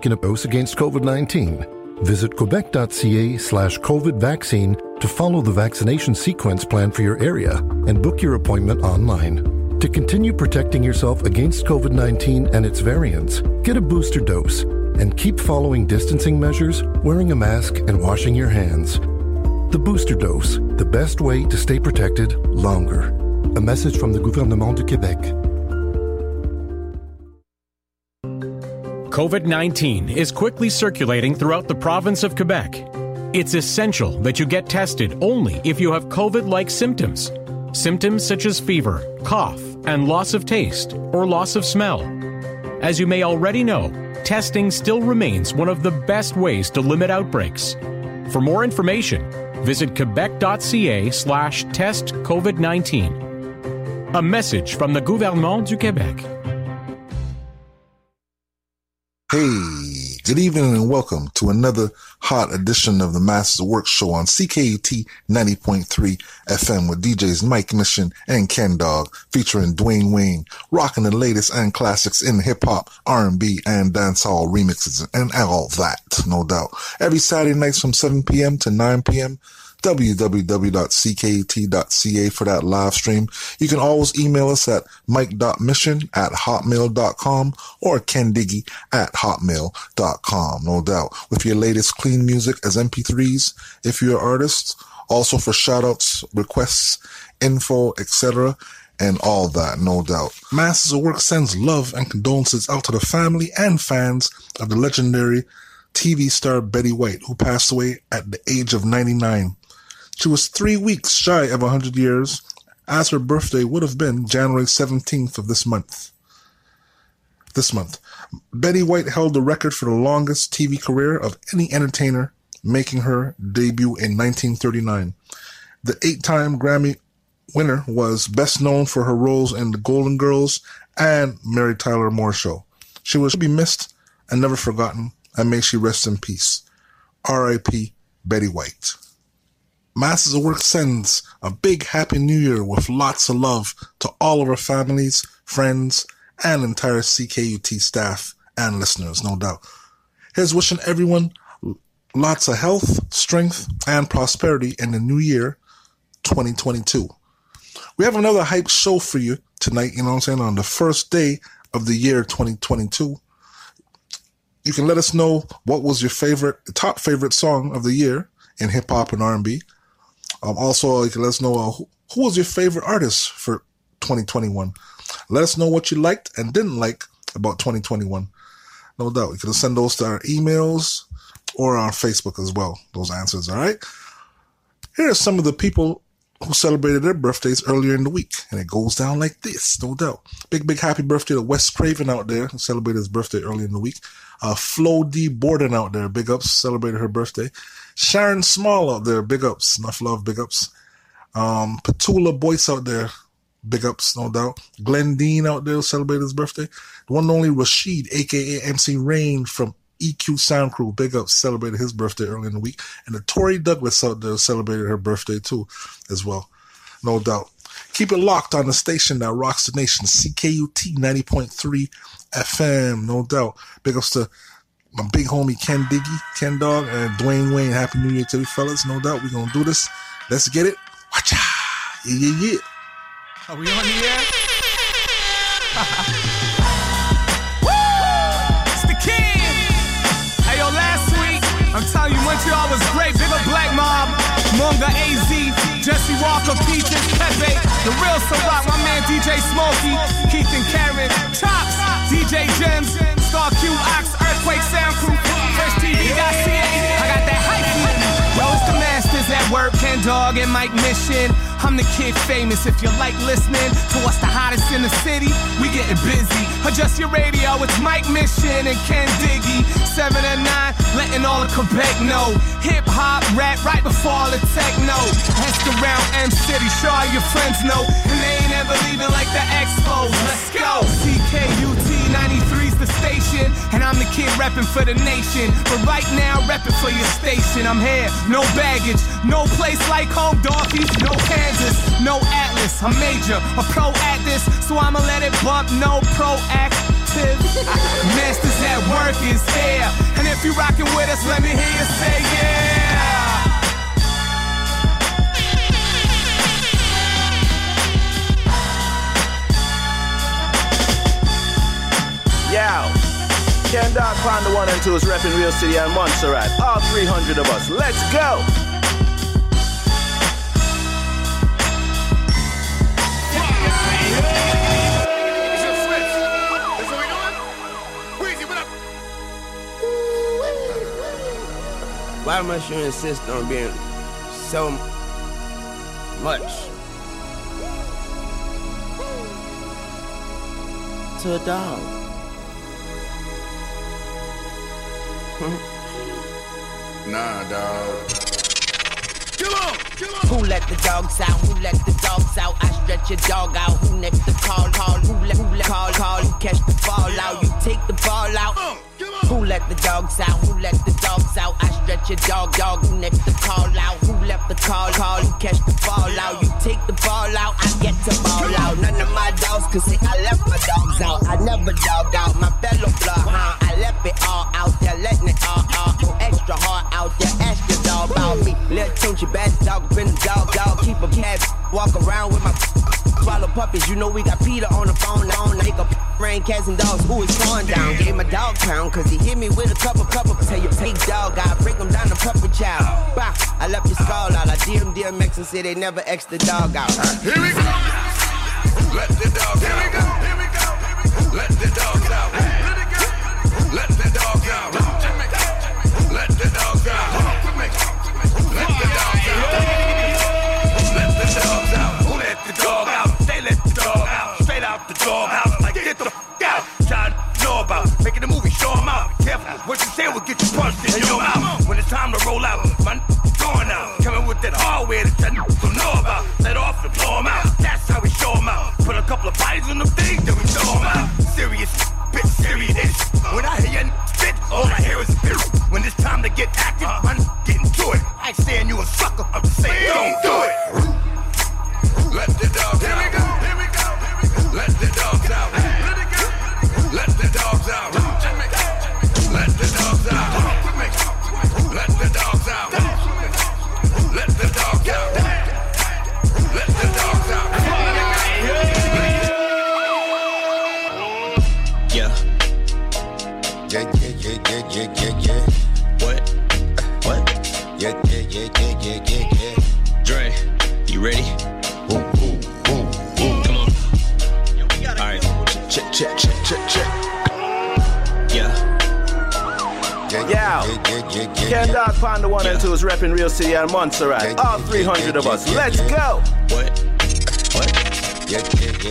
taken a dose against COVID-19. Visit quebec.ca/COVID vaccine to follow the vaccination sequence plan for your area and book your appointment online. To continue protecting yourself against COVID-19 and its variants, get a booster dose and keep following distancing measures, wearing a mask, and washing your hands. The booster dose, the best way to stay protected longer. A message from the Gouvernement du Québec. COVID-19 is quickly circulating throughout the province of Quebec. It's essential that you get tested only if you have COVID-like symptoms. Symptoms such as fever, cough, and loss of taste or loss of smell. As you may already know, testing still remains one of the best ways to limit outbreaks. For more information, visit quebec.ca/test COVID-19. A message from the Gouvernement du Québec. Hey, good evening and welcome to another hot edition of the Masters of Work show on CKUT 90.3 FM with DJs Mike Mission and Ken Dog, featuring Dwayne Wayne, rocking the latest and classics in hip-hop, R&B, and dancehall remixes and all that, no doubt. Every Saturday nights from 7 p.m. to 9 p.m., www.ckut.ca for that live stream. You can always email us at mike.mission@hotmail.com or kendiggy@hotmail.com, no doubt, with your latest clean music as MP3s if you're an artist. Also for shout-outs, requests, info, etc., and all that, no doubt. Masters of Work sends love and condolences out to the family and fans of the legendary TV star Betty White, who passed away at the age of 99. She was 3 weeks shy of 100 years, as her birthday would have been January 17th of this month. Betty White held the record for the longest TV career of any entertainer, making her debut in 1939. The 8-time Grammy winner was best known for her roles in The Golden Girls and Mary Tyler Moore Show. She will be missed and never forgotten, and may she rest in peace. R.I.P. Betty White. Masters of Work sends a big Happy New Year with lots of love to all of our families, friends, and entire CKUT staff and listeners, no doubt. Here's wishing everyone lots of health, strength, and prosperity in the new year, 2022. We have another hype show for you tonight, you know what I'm saying, on the first day of the year 2022. You can let us know what was your top favorite song of the year in hip-hop and R&B. Also, you can let us know who was your favorite artist for 2021. Let us know what you liked and didn't like about 2021. No doubt. You can send those to our emails or our Facebook as well, those answers, all right? Here are some of the people who celebrated their birthdays earlier in the week, and it goes down like this, no doubt. Big happy birthday to Wes Craven out there, who celebrated his birthday early in the week. Flo D. Borden out there, big ups, celebrated her birthday. Sharon Small out there, big ups, enough love, big ups. Petula Boyce out there, big ups, no doubt. Glenn Dean out there, celebrated his birthday. The one and only Rashid, a.k.a. MC Rain from EQ Sound Crew, big ups, celebrated his birthday early in the week. And the Tori Douglas out there celebrated her birthday too, as well, no doubt. Keep it locked on the station that rocks the nation, CKUT 90.3 FM, no doubt. Big ups to my big homie Ken Diggy, Ken Dog, and Dwayne Wayne. Happy New Year to you fellas, no doubt. We're going to do this. Let's get it. Watcha! Yeah. Are we on the air? It's the King! Hey, yo, last week, I'm telling you, Montreal was great. Big up Black Mob, Monga AZ, Jesse Walker, Peaches, Pepe, The Real Ciroc, my man DJ Smokey, Keith and Karen, Chops, DJ Gems, Star Q, Ox, Earthquake Sound Crew, Fresh TV, got CA. I got that hype with me. Yo, it's the Masters at work, Ken Dog and Mike Mission. I'm the kid famous. If you like listening to what's the hottest in the city, we getting busy. Adjust your radio, it's Mike Mission and Ken Diggy. 7 and 9, letting all of Quebec know. Hip hop, rap, right before all the techno. Ask around M City, sure all your friends know. And they ain't ever leaving like the Expos. Let's go. CKUT 93's the station, and I'm the kid repping for the nation. But right now, repping for your station. I'm here, no baggage, no place like home, Dorothy, no Kansas, no Atlas. I'm major, a pro at this, so I'ma let it bump. No pro act, relative. Masters at work is here. And if you rockin' with us, let me hear you say yeah. Yo, Ken Dog Pond, the 1 and 2 is repping Real City and Montserrat. All 300 of us. Let's go. Why must you insist on being so much to a dog? Nah, dog. Come on! Who let the dogs out? Who let the dogs out? I stretch your dog out. Who next to call? Who let call? You catch the ball out. You take the ball out. Who let the dogs out? Who let the dogs out? I stretch your dog. Who next to call out? Who left the call? You catch the ball out. You take the ball out. I get the ball out. None of my dogs can see I left my dogs out. I never dog out my fellow bloodhound. I left it all out there, letting it all out. Go extra hard out there. Ask your dog about me. Little Tunchi, bad dog, been a dog. Keep a cat, walk around with my swallow puppies. You know we got Peter on the phone. Make a rain, cats and dogs. Who is torn down? Gave my dog pound, cause he hit me with a couple. Tell you, take dog, I break him down to puppy child. Bah, I left your skull out. I DMX and say they never X the dog out. Here we go. Let the dogs out. Here we go. Let the dogs out. Let the dogs out. Let the dogs out. Let the dogs out. Let the dogs out. Who let the dog out? They let the dog out. Straight out the dog house. Like get the f*** out. Trying to know about making a movie, show them out. Be careful, what you say will get you punched in your mouth. When it's time to roll out, my going out. Coming with that hardware that you don't know about. Let off and blow them out. That's how we show them out. Put a couple of bodies on them things, then we throw them out. Serious, bit serious. When I hear you spit, all I hear is a bit. When it's time to get active, I'm getting to it. I ain't saying you a sucker, I'm just saying don't do it. Let the dogs out. Here we go. Let the dogs out. Let the dogs out. Let the dogs out. Let the dogs out. Let the dogs out. Let the dogs out. Yeah. Yeah. What? Yeah. Dre, you ready? Boom. Come on. All right. Check. Yeah. Ken Dog Pond, the 1 and 2 is repping Real City and Montserrat. All 300 of us. Let's go. What? Yeah.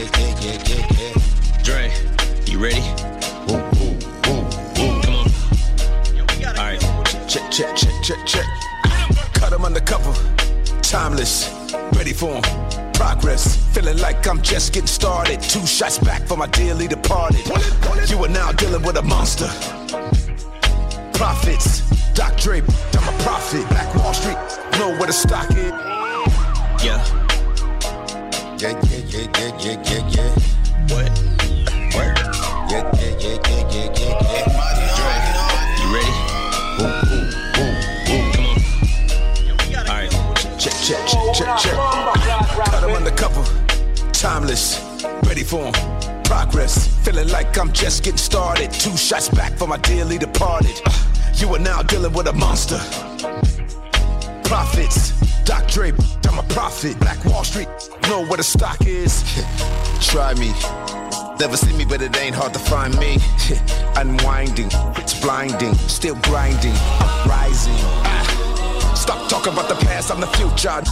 Dre, you ready? Boom. Come on. All right. Check. Cut him undercover. Timeless. Ready for him. Progress. Feeling like I'm just getting started. 2 shots back for my dearly departed. You are now dealing with a monster. Profits. Doc Dre, I'm a prophet. Black Wall Street, know where the stock is. Yeah. What? Yeah. Dre, you ready? Boom. Come on. All right. Check. Cut him undercover. Timeless. Ready for him. Progress. Feeling like I'm just getting started. 2 shots back for my dearly departed. You are now dealing with a monster. Profits. Doc Dre, I'm a prophet. Black Wall Street, know where the stock is. Try me. Never see me, but it ain't hard to find me. Unwinding, it's blinding. Still grinding, uprising. Stop talking about the past, I'm the future.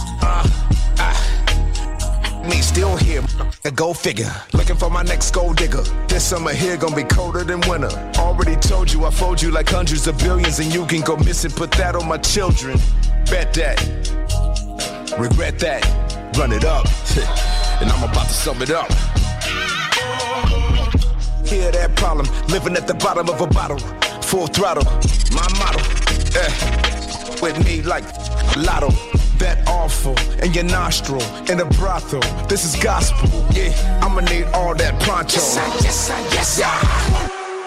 Me still here, go figure. Looking for my next gold digger. This summer here gonna be colder than winter. Already told you I fold you like hundreds of billions, and you can go missing. Put that on my children. Bet that. Regret that. Run it up. And I'm about to sum it up. Hear that problem? Living at the bottom of a bottle. Full throttle. My motto. With me like lotto. That awful in your nostril, in a brothel. This is gospel, yeah. I'ma need all that pronto. Yes, sir, yes, sir, yes, sir.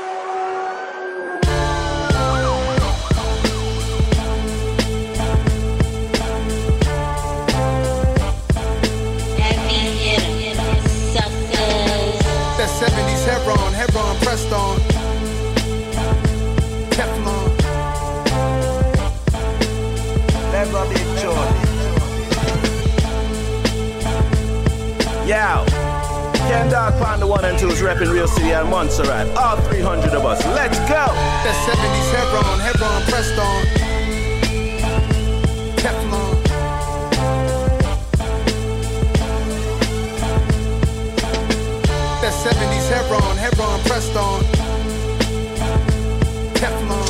That 70s Heron pressed on. Teflon. Never be Jordan. Yo, Ken Dog Pound the 1 and 2 is repping Real City and Montserrat. All 300 of us. Let's go. That 70s Heron pressed on. Teflon. That 70s Heron pressed on. Teflon.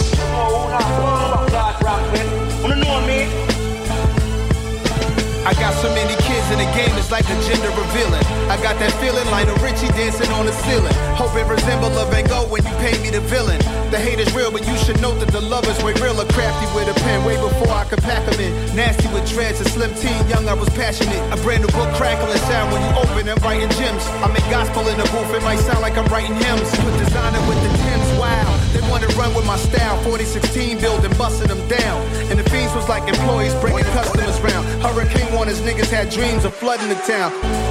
I got so many kids in the game, it's like a gender revealing. I got that feeling like a Richie dancing on the ceiling. Hope it resemble a Van Gogh when you pay me the villain. The hate is real, but you should note that the love is way realer. Crafty with a pen, way before I could pack them in. Nasty with dreads, a slim teen, young I was passionate. A brand new book crackling sound when you open and writing gems. I make gospel in the booth, it might sound like I'm writing hymns. Put designer with the Timbs, wow. They wanna run with my style, 4016 building, busting them down. And the fiends was like employees bringing customers round. Hurricane warners, niggas had dreams of flooding the town.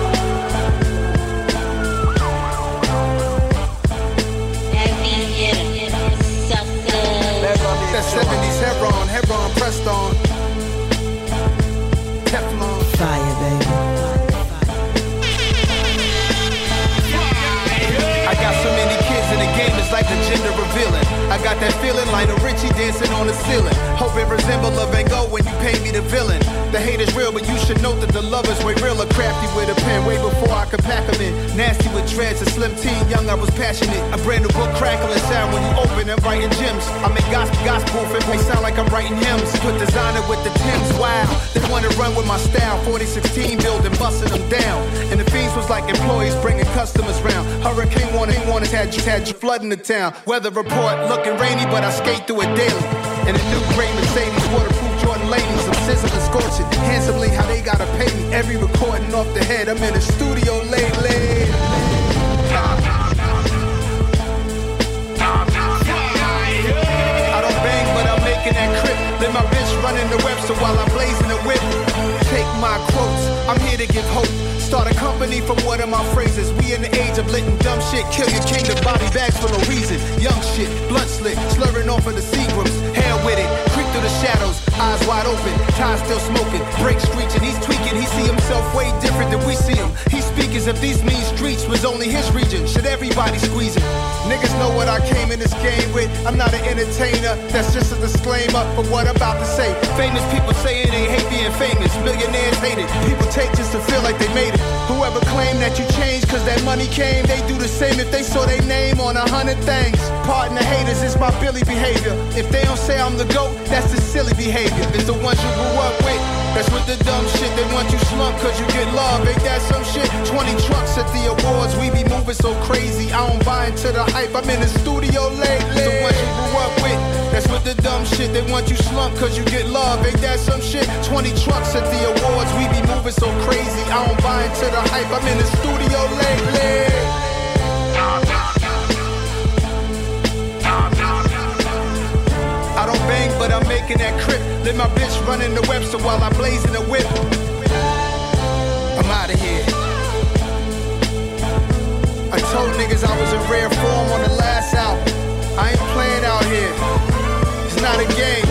That 70s Heron pressed on. Teflon. Fire, baby. I got so many kids in the game, it's like a gender revealing. I got that feeling like a Richie dancing on the ceiling. Hope it resemble a Van Gogh when you pay me the villain. The hate is real, but you should note that the love is way realer. Crafty with a pen, way before I could pack them in. Nasty with dreads, a slim teen, young I was passionate. A brand new book crackling sound when you open and writing gems. I make gospel, it may sound like I'm writing hymns. Put designer with the Timbs, wow. They wanna run with my style, 4016 building, busting them down. And the fiends was like employees bringing customers round. Hurricane warners had flooding the town. Weather report looking rainy, but I skate through it daily. And a new gray Mercedes, waterproof Jordan ladies. I'm sizzling, scorching, handsomely how they gotta pay me. Every recording off the head, I'm in the studio lately. I don't bang, but I'm making that crip. Let my bitch run in the web, so while I'm blazing the whip, take my quotes, I'm here to give hope. Start a company from one of my phrases. We in the age of lit and dumb shit. Kill your kingdom, body bags for no reason. Young shit, blunt slit, slurring off of the Seagrams. Hell with it, creep through the shadows, eyes wide open, tie still smoking, brake screeching, he's tweaking. He see himself way different than we see him. He speak as if these mean streets was only his region. Should everybody squeeze it? Niggas know what I came in this game with. I'm not an entertainer, that's just a disclaimer for what I'm about to say. Famous people say it ain't hate being famous. Millionaires hate it, people take just to feel like they made it. Whoever claim that you changed cause that money came, they do the same if they saw their name on 100 things. Pardon the haters, it's my Billy behavior. If they don't say I'm the GOAT, that's the silly behavior. It's the ones you grew up with, that's with the dumb shit. They want you slump cause you get love, ain't that some shit? 20 trucks at the awards, we be moving so crazy. I don't buy into the hype, I'm in the studio lately. The ones you grew up with, that's with the dumb shit. They want you slump cause you get love, ain't that some shit? 20 trucks at the awards, we be moving so crazy. I don't buy into the hype, I'm in the studio lately. I don't bang, but I'm making that crip. Let my bitch run in the web, so while I'm blazing the whip, I'm out of here. I told niggas I was in rare form on the last album. I ain't playing out here. It's not a game.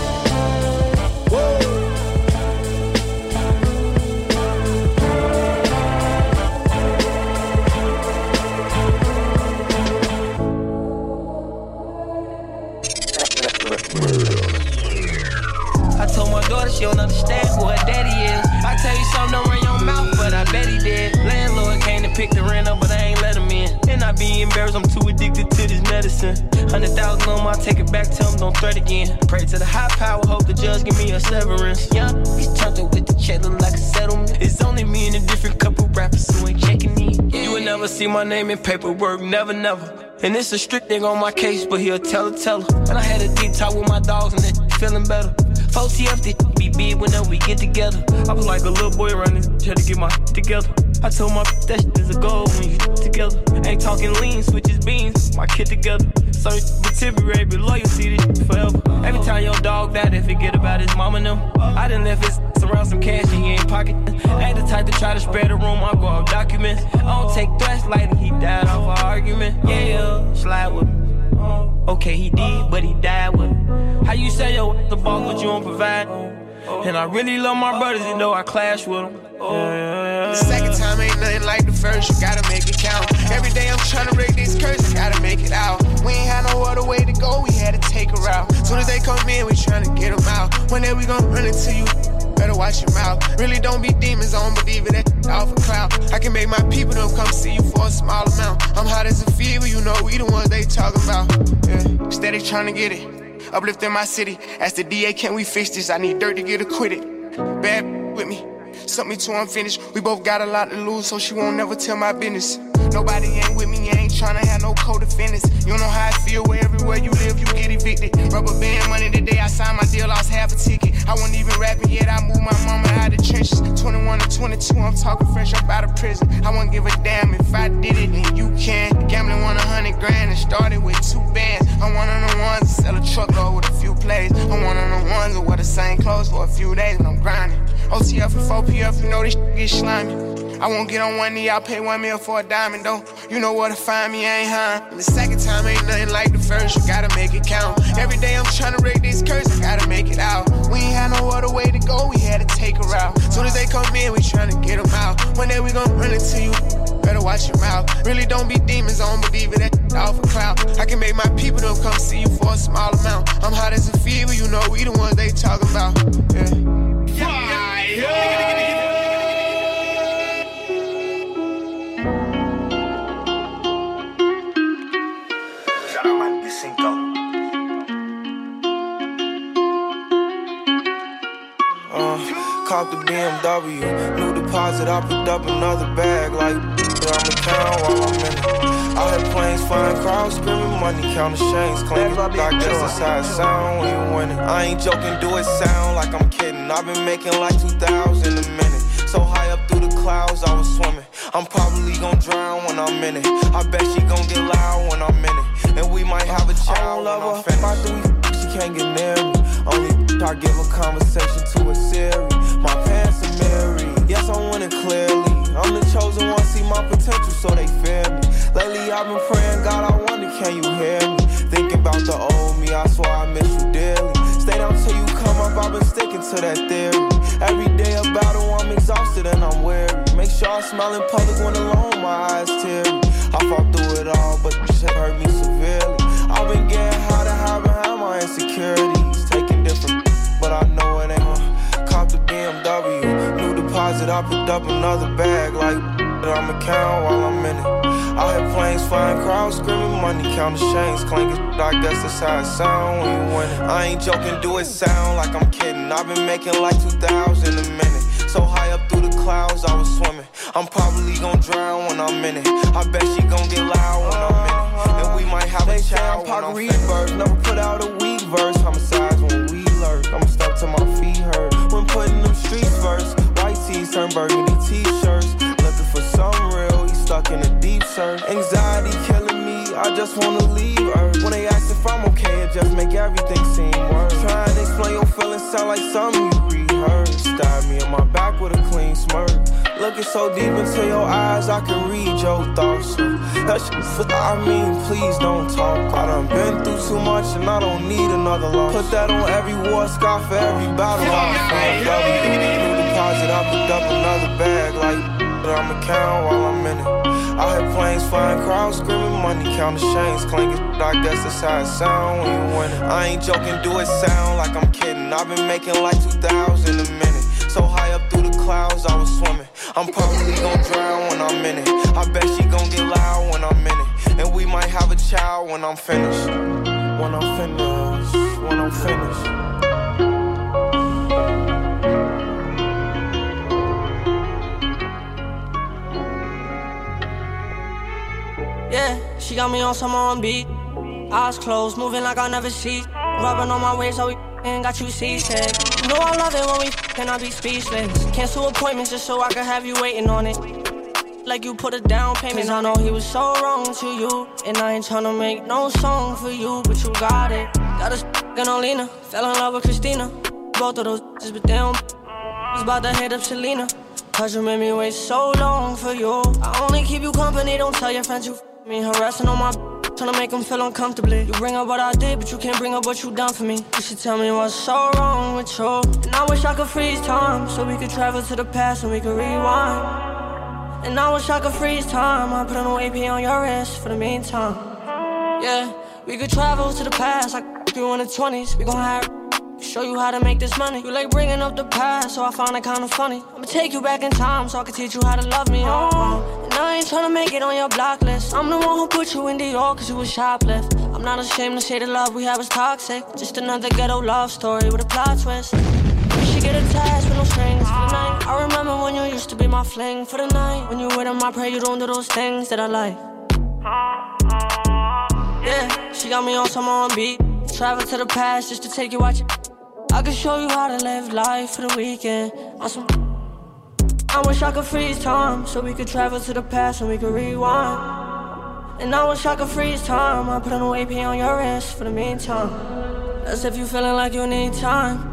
Woo! I told my daughter she don't understand who her daddy is. I tell you something, don't run your mouth, but I bet he did. Landlord came to pick the rent up, but I ain't let him in. And I be embarrassed, I'm too addicted to this medicine. 100,000 on my, take it back, tell him don't threat again. Pray to the high power, hope the judge give me a severance. Young, he's turned up with the check, look like a settlement. It's only me and a different couple rappers who ain't checking me. You would never see my name in paperwork, never, never. And it's a strict thing on my case, but he'll tell her. And I had a deep talk with my dogs and they feeling better. OTF, this be big whenever we get together. I was like a little boy running, had to get my together. I told my that shit is a goal when you together. Ain't talking lean, switches beans, my kid together. So be temporary, but loyalty this forever. Every time your dog died, they forget about his mama and them. I done left his around some cash he ain't pocket. I ain't the type to try to spread the room, I go off documents. I don't take threats lightly, he died off an argument. Yeah, slide with him. Okay, he did, but he died with him. How you say yo the boss, but you don't provide? And I really love my brothers, even though I clash with them. The second time ain't nothing like the first, you gotta make it count. Every day I'm trying to break these curses, gotta make it out. We ain't had no other way to go, we had to take a route. Soon as they come in, we trying to get them out. One day we gon' run into you, better watch your mouth. Really don't be demons, I don't believe it, that off a cloud. I can make my people them come see you for a small amount. I'm hot as a fever, you know we the ones they talking about. Yeah. Steady trying to get it, uplifting my city. Ask the DA, can we fix this? I need dirt to get acquitted. Bad with me, something to unfinished. We both got a lot to lose, so she won't never tell my business. Nobody ain't with me, ain't tryna have no co-defendants. You know how I feel where everywhere you live, you get evicted. Rubber band money the day I signed my deal, lost half a ticket. I wasn't even rapping yet, I moved my mama out of the trenches. 21 to 22, I'm talking fresh up out of prison. I wouldn't give a damn if I did it, and you can. Gambling won 100 grand and started with 2 bands. I'm one of the ones that sell a truckload with a few plays. I'm one of the ones that wear the same clothes for a few days when I'm grinding. OTF and 4PF, you know this shit get slimy. I won't get on one knee, I'll pay $1 million for a diamond though. You know where to find me, I ain't high. And the second time ain't nothing like the first, you gotta make it count. Every day I'm trying to break these curses, gotta make it out. We ain't had no other way to go, we had to take a route. Soon as they come in, we trying to get them out. One day we gon' run into you, better watch your mouth. Really don't be demons, I don't believe it, that off a cloud. I can make my people them come see you for a small amount. I'm hot as a fever, you know we the ones they talking about. Caught the BMW, new deposit, I picked up another bag. Like, I'm in town while I'm in it. I had planes flying, crowds screaming, money counting chains clanking. I guess that's how it sound when you win it. I ain't joking, do it sound like I'm kidding. I've been making like 2,000 a minute. So high up through the clouds, I was swimming. I'm probably gon' drown when I'm in it. I bet she gon' get loud when I'm in it. And we might have a child when I'm finished. If I do, she can't get near me. Only I give a conversation to a Siri. My pants are married, yes I'm winning clearly. I'm the chosen one, see my potential so they fear me. Lately I've been praying, God I wonder can you hear me? Thinking about the old me, I swear I miss you dearly. Stay down till you come up, I've been sticking to that theory. Every day a battle, I'm exhausted and I'm weary. Make sure I smile in public when alone, my eyes teary. I fought through it all, but this shit hurt me severely. I've been getting high to hide behind my insecurities. Taking different, but I know it ain't caught the BMW, new deposit, I picked up another bag. Like, I'm a count while I'm in it. I had planes flying, crowds screaming, money counting chains clanking. I guess that's how it sound when you win it. I ain't joking, do it sound like I'm kidding. I've been making like 2,000 a minute. So high up through the clouds, I was swimming. I'm probably gon' drown when I'm in it. I bet she gon' get loud when I'm in it. And we might have a child when I'm finished. Never put out a weak verse, homicides when we lurk. I'ma stop till my feet hurt. When putting them streets first, white tees turn burgundy t-shirts. Looking for something real, he's stuck in a deep search. Anxiety killing me, I just wanna leave Earth. When they ask if I'm okay, it just make everything seem worse. Trying to explain your feelings sound like something you rehearsed. Stab me in my back with a clean smirk. Looking so deep into your eyes, I can read your thoughts. That shit, I mean, please don't talk. I done been through too much and I don't need another loss. Put that on every war scar for every battle. I found new deposit, I picked up another bag. Like, I'm a count while I'm in it. I had planes flying, crowds screaming, money counting chains clanking. I guess that's how it sound when you win it. I ain't joking, do it sound like I'm kidding. I've been making like 2,000 a minute. So high up through the clouds, I was swimming. I'm probably gon' drown when I'm in it. I bet she gon' get loud when I'm in it. And we might have a child when I'm finished. When I'm finished, when I'm finished. Yeah, she got me on some R&B. Eyes closed, moving like I never see. Rubbing on my waist, so we and got you seasick. You know I love it when we and I be speechless. Cancel appointments just so I can have you waiting on it. Like you put a down payment. I know he was so wrong to you, and I ain't tryna make no song for you, but you got it. Got a and Olena, fell in love with Christina. Both of those but they don't. Was about to hit up Selena. Cause you made me wait so long for you. I only keep you company, don't tell your friends you me. Harassing on my tryna make them feel uncomfortably. You bring up what I did, but you can't bring up what you done for me. You should tell me what's so wrong with you. And I wish I could freeze time, so we could travel to the past and we could rewind. And I wish I could freeze time, I put an AP on your wrist for the meantime. Yeah, we could travel to the past, like you in the 20s. We gon' have show you how to make this money. You like bringing up the past, so I find it kinda funny. I'ma take you back in time so I can teach you how to love me. And I ain't tryna make it on your block list. I'm the one who put you in Dior cause you was shoplift. I'm not ashamed to say the love we have is toxic. Just another ghetto love story with a plot twist. She get attached with no strings for the night. I remember when you used to be my fling for the night. When you with him, I pray you don't do those things that I like. Yeah, she got me on some R&B. Travel to the past just to take you out your... I can show you how to live life for the weekend. Awesome. I wish I could freeze time so we could travel to the past and we could rewind. And I wish I could freeze time. I put an AP on your wrist for the meantime. As if you feeling like you need time.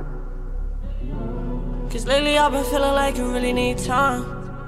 Cause lately I've been feeling like you really need time.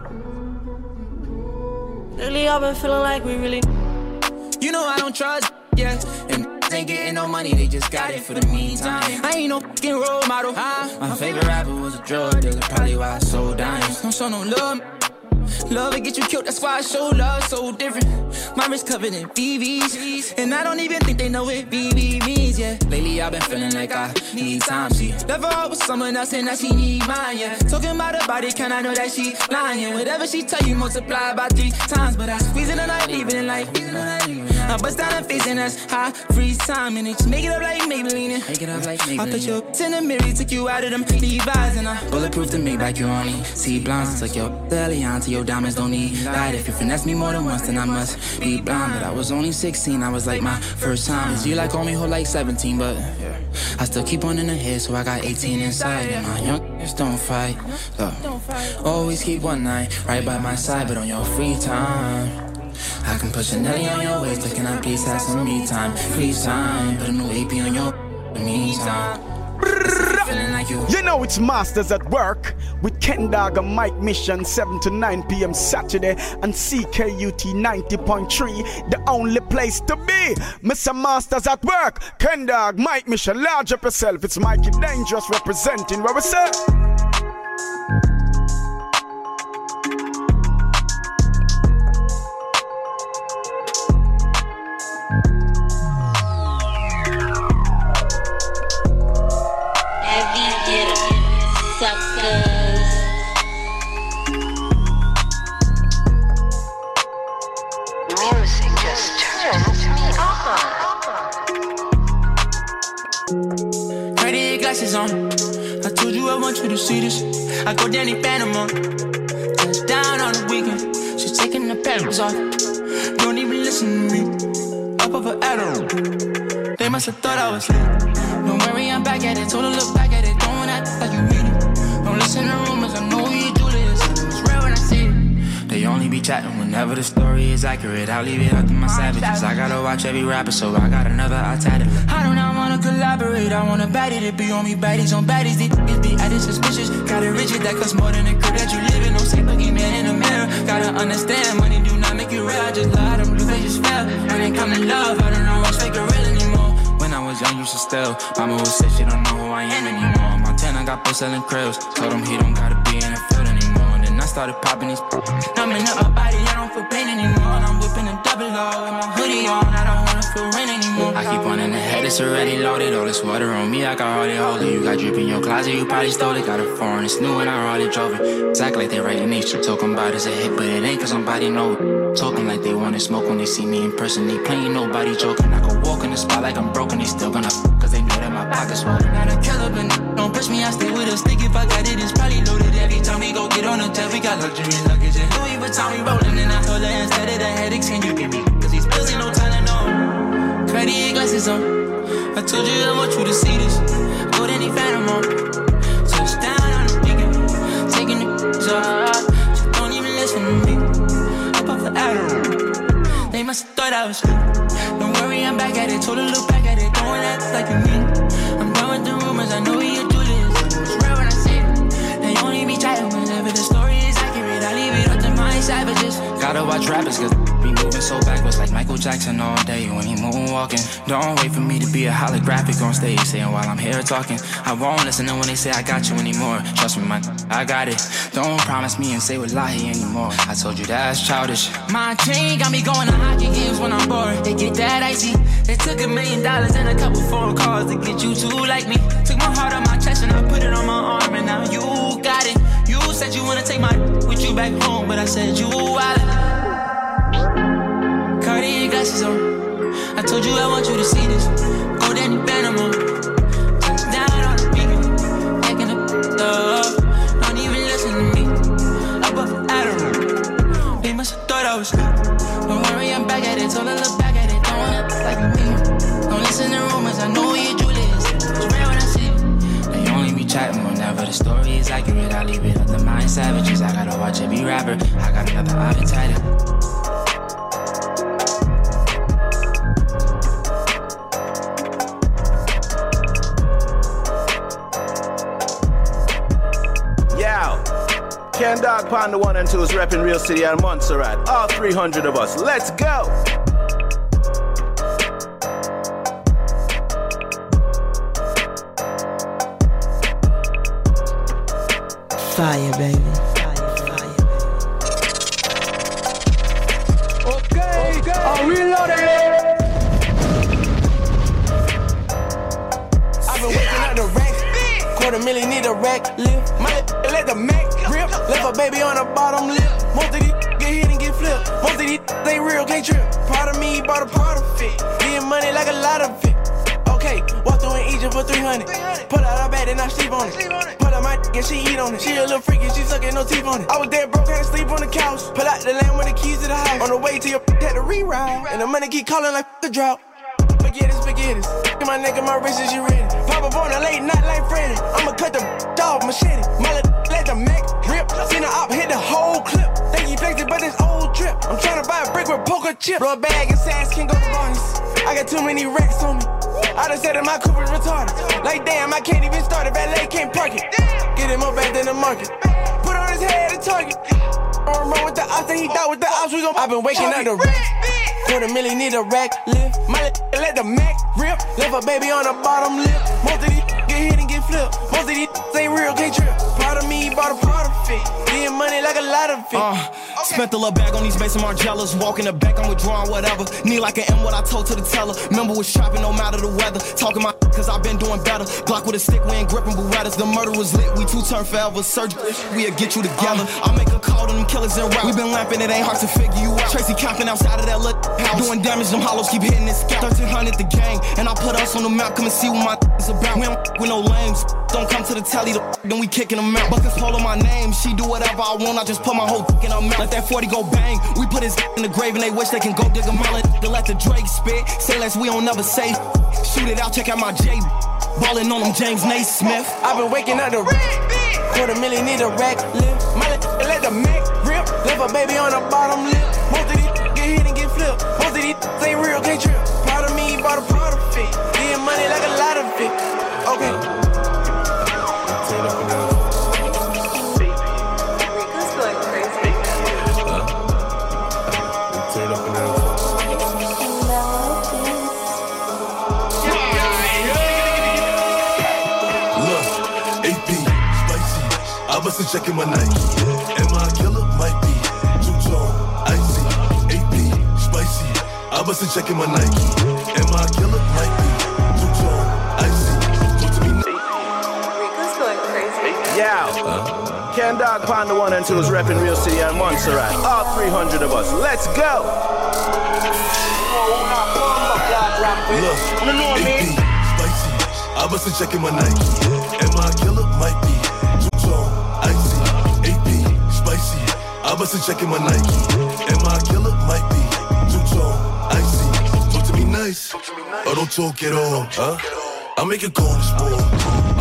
Lately I've been feeling like we really... You know I don't trust, yeah. And ain't getting no money, they just got it for the meantime. I ain't no fucking role model. My favorite rapper was a drug dealer, probably why I sold dimes. Don't show no love. Love will get you killed, that's why I show love so different. My wrist covered in BBs, and I don't even think they know what BB means, yeah. Lately I've been feeling like I need time, she left her out with someone else and now she need mine, yeah. Talking about her body, can I know that she lying, yeah. Whatever she tell you, multiply by 3 times. But I squeeze in the night, leaving it like I bust down her face and that's high freeze time. And they just make it up like Maybelline. I put your in the mirror, took you out of them Levi's. And I bulletproof to make like you only see blondes. Took your Delion to your diamonds, don't need light. If you finesse me more than once, then I must be blind. But I was only 16, I was like my first time. You like on me whole like 17, but I still keep on in the head, so I got 18 inside. And my youngest don't fight, look, always keep one night right by my side. But on your free time, I can put Chanel on your waist, but can I please have some me time? Please time, put a new AP on your meantime. Like you know it's Masters at Work with Ken Dog and Mike Mission 7 to 9 p.m. Saturday and CKUT 90.3, the only place to be. Mr. Masters at Work, Ken Dog, Mike Mission, large up yourself. It's Mikey Dangerous representing where we say. On. I told you I want you to see this. I go down in Panama, touch down on the weekend. She's taking the panties off. Don't even listen to me. Up of an Adderall. They must have thought I was late. Don't worry, I'm back at it. Told her look back at it. Don't act like you mean it. Don't listen to rumors. I know you do this. It's real when I see it. They only be chatting whenever the story is accurate. I'll leave it up to my savages. I gotta watch every rapper, so I got another I tatted. I do not wanna collaborate. I want a baddie to be on me, baddies on baddies. These niggas be acting suspicious. Got a rigid that costs more than the crib that you live in. No say boogeyman in the mirror. Gotta understand, money do not make you real. I just lie, them blue they just fell. When it come to love, I don't know what's fake or real anymore. When I was young, you should still. Mama would say she don't know who I am anymore. Montana got both selling cribs. Told him he don't gotta be in the field anymore. I started popping these. Numbing up my body, I don't feel pain anymore. And I'm whipping a double R with my hoodie on. I don't wanna feel rain anymore. I keep one in the head, it's already loaded. All this water on me, I can hardly hold it. You got drip in your closet, you probably stole it. Got a foreign, it's new and I already drove it. It's act like they writing nature. Talking about it's a hit, but it ain't cause somebody know it. Talking like they wanna smoke when they see me in person. They playing nobody joking. I can walk in the spot like I'm broken. They still gonna cause they know that my pocket's swollen. Not a killer, but don't push me, I stay with a stick. If I got it, it's probably loaded. Every time we go get on the jet, we got luxury luggage and Louis Vuitton, we rolling. And I told her instead of the headaches, can you give me? Cause these pills ain't no time to know. Cartier glasses on. I told you I want you to see this. go to any phantom on. Touchdown on the weekend, taking the off. She don't even listen to me. Up off the Adderall. They must have thought I was cool. Don't worry, I'm back at it. Told her look back at it. Don't act like you mean. I'm done with the rumors. I know you do this. It's real when I say it. They only be chatting whenever the story is accurate. I leave it up to my savages. Gotta watch rappers cause be moving so backwards like Michael Jackson all day when he moonwalking. Don't wait for me to be a holographic on stage saying while I'm here talking. I won't listen to when they say I got you anymore. Trust me, man, I got it. Don't promise me and say wallahi anymore. I told you that's childish. My chain got me going to hockey games when I'm bored. They get that icy. It took $1 million and a couple phone calls to get you to like me. Took my heart on my chest and I put it on my arm and now you got it. You said you wanna take my with you back home, but I said you wildin'. Cartier glasses on. I told you I want you to see this. Go Danny Bannerman. Touchdown on the weekend, backing up. Don't even listen to me. Up off Adderall. They must have thought I was good. Don't worry, I'm back at it. Told her look back at it. Don't act like me. Don't listen to rumors. I know you do this. It's real when I see it. They only be chatting whenever the story is accurate. I leave it up to my savages. I gotta watch every rapper. I got another appetite. Ken Dog Pond, the 1 and 2 is repping Real City and Montserrat. All 300 of us. Let's go! Fire, baby. Okay. I'm reloading. I've been waking up the racks. $250,000 need a rack lift. My let the Mac rip. Left a baby on the bottom lip. Most of these get hit and get flipped. Most of these they real, can't trip. Proud of me, bought a part of it. Getting money like a lot of it. Okay, walk through in Egypt for 300. Pull out her bed and I sleep on it. Pull out my and she eat on it. She a little freaky, she sucking no teeth on it. I was dead broke, had to sleep on the couch. Pull out the land with the keys to the house. On the way to your had to reride. And the money keep calling like the drought. Spaghettis. In my neck and my wrist is you ready. Pop up on a late night like Freddy. I'ma cut the off machete. My let the Mac rip. Seen the op hit the whole clip. Think he flexed it, but it's old trip. I'm tryna buy a brick with poker chip. Blow a bag and sass can go to Barnes. I got too many racks on me. I done said that my Cooper's retarded. Like damn, I can't even start it. Valet can't park it. Get him more back than the market. Put on his head a target. I'm wrong with the ops, and he thought with the ops we gon' I've been waking up the racks. $250,000 need a rack lift. My let the Mac rip. Left a baby on the bottom lip. Most of these get hit and get flipped. Most of these ain't real, can't trip. Proud of me, bought a part of it. Getting money like a lot of it. Spent a little bag on these Mason Margellas. Walking the back, I'm withdrawing whatever. Need like an M, what I told to the teller. Remember was shopping no matter the weather. Talking my cause I've been doing better. Glock with a stick, we ain't gripping Berettas. The murder was lit, we two turn forever. Surgery, we'll get you together. I'll make a call to them killers in route. We been lamping, it ain't hard to figure you out. Tracy camping outside of that little house. Doing damage, them hollows keep hitting this scalp. 1300 the gang, and I put us on the map. Come and see what my is about. We don't with no lames. Don't come to the telly, then we kicking them out. Buckets pole on my name, she do whatever I want. I just put my whole in her mouth. Let that 40 go bang. We put his in the grave and they wish they can go dig him out. Let the Drake spit. Say less, we don't never say. Shoot it out, check out my J. Ballin' on them James Naismith. I've been waking up the $250,000 need a rack lift. My let the Mac rip. Left a baby on the bottom lip. Most of these get hit and get flipped. Most of these ain't real, can't trip. Proud of me, bought a part of it. Getting money like a lot of it. Okay. I wasn't checking my Nike. Am I a killer? Might be. Two-tone, icy, AP, spicy. I wasn't checking my Nike. Am I a killer? Might be. Two-tone, icy. Talk to me. Rico's going crazy. Yeah. Ken Dog Pond, the 1 and 2 is repping Real City and Montserrat. All 300 of us. Let's go. Look, AP, spicy. I wasn't checking my Nike. Am I a killer? Might be. I wasn't checking my Nike. Am I a killer? Might be. Two-tone, icy. Talk to me nice. Or don't talk at all, huh? I make it go on the sport.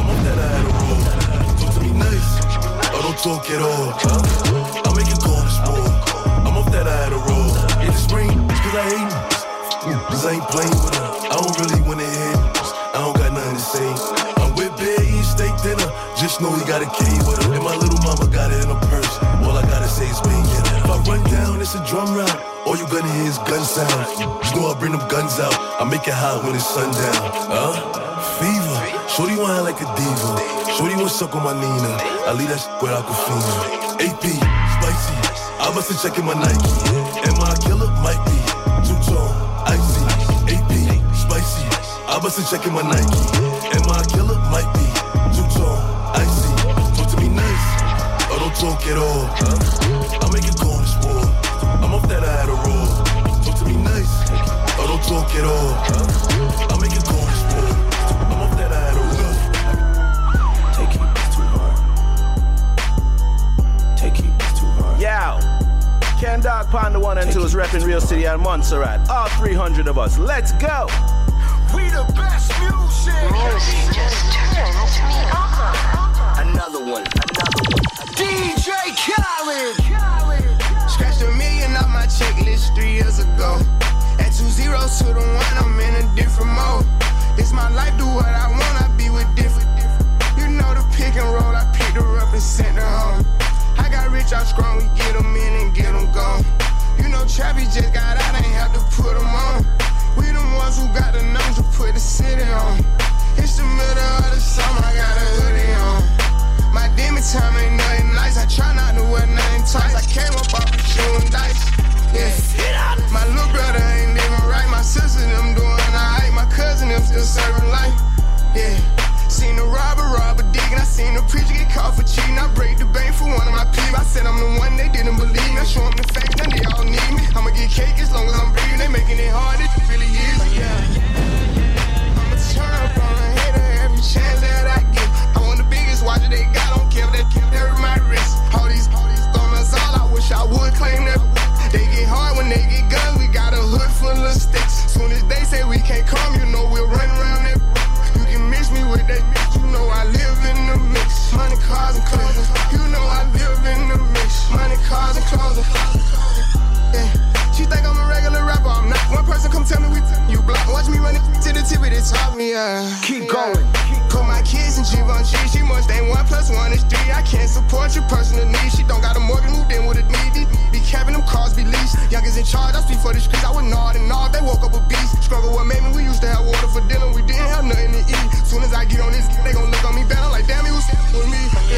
talk at all. I make it call the sport. I'm off that Adderall. In the spring, it's cause I hate me. Cause I ain't playing with her. I don't really wanna hear me. I don't got nothing to say. I'm with Bear eating steak dinner. Just know he got a K with her. And my little mama got it in her purse. All I gotta say is bang it. If I run down, it's a drum round. All you gonna hear is gun sound. You know I bring them guns out. I make it hot when it's sundown. Fever. Shorty want like a diva. Shorty want suck on my Nina. I leave that shit where I can feel it. AP, spicy. I must have checking my Nike. Am I a killer? Might be. Two-tone, icy. AP, spicy. I must have checking my Nike. Am I a killer? Might be. Two-tone, icy. Talk to me nice, or don't talk at all. I make it call the sport. I'm off that Adderall. Talk to me nice, or don't talk at all. I make it call the sport. I'm off that Adderall. Take it, it's too hard. Take it, it's too hard. Yow! Ken Dog Pond the 1 and 2 is repping Real City and Montserrat. All 300 of us. Let's go! We the best music! Music just turns me on. Another one. DJ Khaled! Scratched $1 million off my checklist 3 years ago. Add 2 zeros to the 1, I'm in a different mode. This my life, do what I want, I be with different. You know the pick and roll, I picked her up and sent her home. I got rich out strong, we get them in and get them gone. You know Trappy just got out, ain't have to put them on. We the ones who got the numbers to put the city on. It's the middle of the summer, I got a hoodie on. My demon time ain't nothing nice, I try not to wear nothing tight. I came up off the shooting dice, yeah. My little brother ain't living right, my sister them doing alright. My cousin them still serving life, yeah. Seen the robber digging, I seen the preacher get caught for cheating. I break the bank for one of my peeps. I said I'm the one, they didn't believe me. I show them the facts, now they all need me. I'ma get cake as long as I'm breathing. They making it hard, it really is, yeah. I'ma turn up on a hater every chance that I get. I want the biggest watch that they got, don't care if that hurt my wrist. All these thumbs all, I wish I would claim that. They get hard when they get guns, we got a hood full of sticks. Soon as they say we can't come, you know we'll run around that. You can mix me with that bitch, you know I live in the mix. Money, cars, and clothes, you know I live in the mix. Money, cars, and clothes, yeah. She think I'm a regular rapper, I'm not. One person come tell me you block. Watch me run it to the tip of the top, keep going. Put my kids in Givenchy, she must ain't 1 + 1 is 3. I can't support your personal needs. She don't got a mortgage, moved in with a needy. Be capping them cars, be leased. Youngest in charge, I speak for the streets. I would nod and nod, they woke up a beast. Struggle what made me, we used to have water for dinner. We didn't have nothing to eat. Soon as I get on this, they gon' look on me bad. I'm like, damn, he was with me,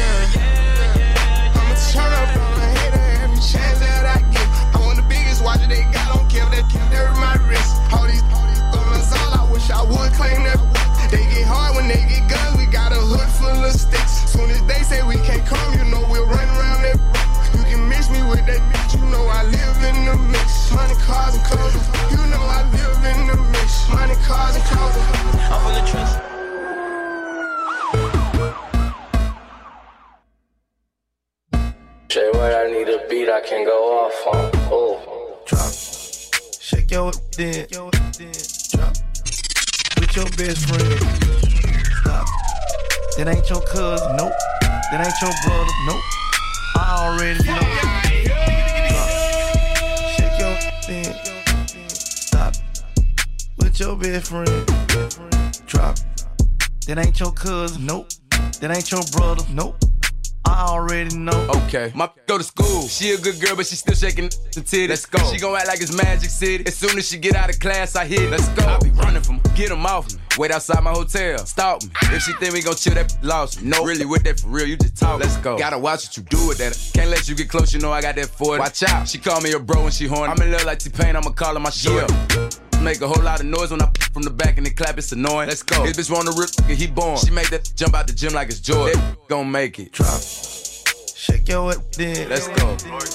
yeah. I'ma turn up on a hater every chance that I get. I want the biggest watch that they got, don't care if that hurt my wrist. All these thumbs all, I wish I would claim that. They get hard when they get guns, we got a hood full of sticks. Soon as they say we can't come, you know we'll run around that. You can mix me with that bitch, you know I live in the mix. Money, cars, and clothes, you know I live in the mix. Money, cars, and clothes. I'm from the trenches. Say what I need a beat, I can go off on. Oh, drop, shake your then, drop. With your best friend, stop. That ain't your cousin, nope. That ain't your brother, nope. I already know. Drop, shake your then, stop. With your best friend, drop. That ain't your cousin, nope. That ain't your brother, nope. I already know. Okay, my go to school. She a good girl, but she still shaking the titties. Let's go. She gon' act like it's Magic City. As soon as she get out of class, I hit. Let's go. I be running from her. Get them off me. Wait outside my hotel. Stalk me. If she think we gon' chill, that lost me. No, really with that for real. You just talk. Let's go. Gotta watch what you do with that. Can't let you get close. You know I got that 40. Watch out. She call me a bro when she horny. I'm in love like T-Pain. I'ma call her my shit. Make a whole lot of noise when I from the back and they clap. It's annoying. Let's go. This bitch wanna rip. He born. She make that jump out the gym like it's Jordan. Gon' make it. Drop. Shake your then. Let's go.